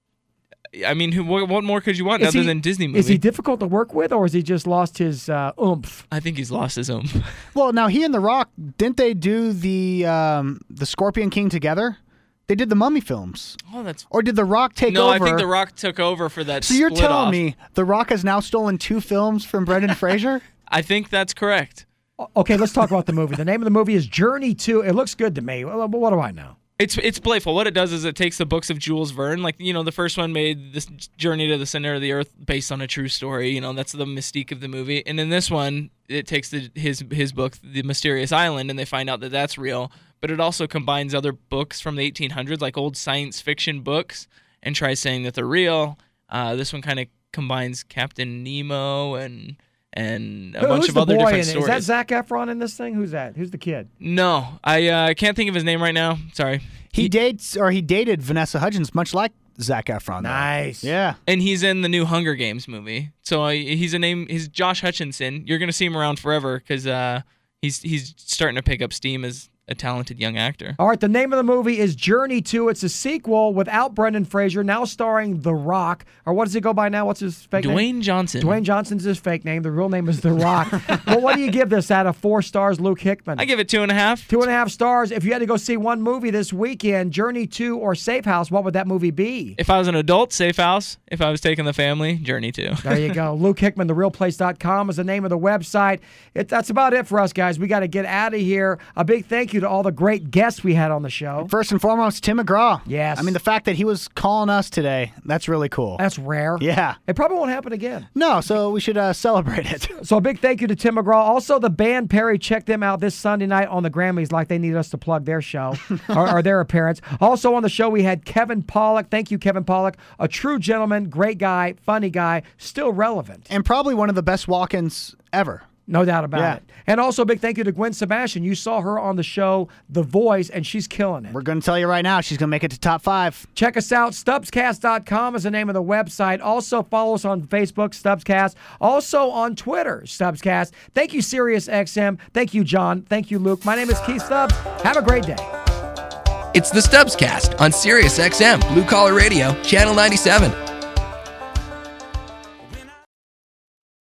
Speaker 3: I mean, who, what, what more could you want
Speaker 2: Is
Speaker 3: other
Speaker 2: he-
Speaker 3: than Disney movie?
Speaker 2: Is he difficult to work with, or has he just lost his uh, oomph?
Speaker 3: I think he's lost his own.
Speaker 4: Well, now he and The Rock, didn't they do the um, the Scorpion King together? They did the Mummy films.
Speaker 3: Oh, that's.
Speaker 4: Or did The Rock take
Speaker 3: no,
Speaker 4: over?
Speaker 3: I think The Rock took over for that.
Speaker 4: So you're
Speaker 3: split
Speaker 4: telling
Speaker 3: off.
Speaker 4: me The Rock has now stolen two films from Brendan Fraser?
Speaker 3: I think that's correct.
Speaker 2: Okay, let's talk about the movie. The name of the movie is Journey to. It looks good to me. Well, what do I know?
Speaker 3: It's it's playful. What it does is it takes the books of Jules Verne, like you know, the first one made this Journey to the Center of the Earth based on a true story. You know, that's the mystique of the movie. And in this one, it takes the, his his book, The Mysterious Island, and they find out that that's real. But it also combines other books from the eighteen hundreds, like old science fiction books, and tries saying that they're real. Uh, this one kind of combines Captain Nemo and and a
Speaker 2: Who-
Speaker 3: bunch
Speaker 2: Who's
Speaker 3: of
Speaker 2: the
Speaker 3: other
Speaker 2: boy in
Speaker 3: different
Speaker 2: it?
Speaker 3: stories.
Speaker 2: Is that Zac Efron in this thing? Who's that? Who's the kid?
Speaker 3: No, I uh, can't think of his name right now. Sorry.
Speaker 4: He dates or he dated Vanessa Hudgens, much like Zac Efron. though.
Speaker 2: Nice.
Speaker 4: Yeah.
Speaker 3: And he's in the new Hunger Games movie. So uh, he's a name. He's Josh Hutcherson. You're gonna see him around forever because uh, he's he's starting to pick up steam as a talented young actor.
Speaker 2: All right, the name of the movie is Journey to. It's a sequel without Brendan Fraser, now starring The Rock. Or what does he go by now? What's his fake name?
Speaker 3: Dwayne Johnson.
Speaker 2: Dwayne Johnson's his fake name. The real name is The Rock. Well, what do you give this out of four stars, Luke Hickman?
Speaker 3: I give it two and a half.
Speaker 2: Two and a half stars. If you had to go see one movie this weekend, Journey to or Safe House, what would that movie be?
Speaker 3: If I was an adult, Safe House. If I was taking the family, Journey to.
Speaker 2: There you go. Luke Hickman, the real place dot com is the name of the website. It, that's about it for us, guys. We got to get out of here. A big thank you to all the great guests we had on the show.
Speaker 4: First and foremost, Tim McGraw.
Speaker 2: Yes.
Speaker 4: I mean, the fact that he was calling us today, that's really cool.
Speaker 2: That's rare.
Speaker 4: Yeah.
Speaker 2: It probably won't happen again.
Speaker 4: No, so we should uh, celebrate it.
Speaker 2: So a big thank you to Tim McGraw. Also, the band Perry, check them out this Sunday night on the Grammys like they need us to plug their show or, or their appearance. Also on the show, we had Kevin Pollak. Thank you, Kevin Pollak. A true gentleman, great guy, funny guy, still relevant.
Speaker 4: And probably one of the best walk-ins ever.
Speaker 2: No doubt about
Speaker 4: Yeah.
Speaker 2: it. And also a big thank you to Gwen Sebastian. You saw her on the show The Voice, and she's killing it.
Speaker 4: We're going to tell you right now, she's going to make it to top five.
Speaker 2: Check us out. Stubbs Cast dot com is the name of the website. Also follow us on Facebook, Stubbscast. Also on Twitter, Stubbscast. Thank you, Sirius X M. Thank you, John. Thank you, Luke. My name is Keith Stubbs. Have a great day.
Speaker 1: It's the Stubbs Cast on Sirius X M, Blue Collar Radio, Channel ninety-seven.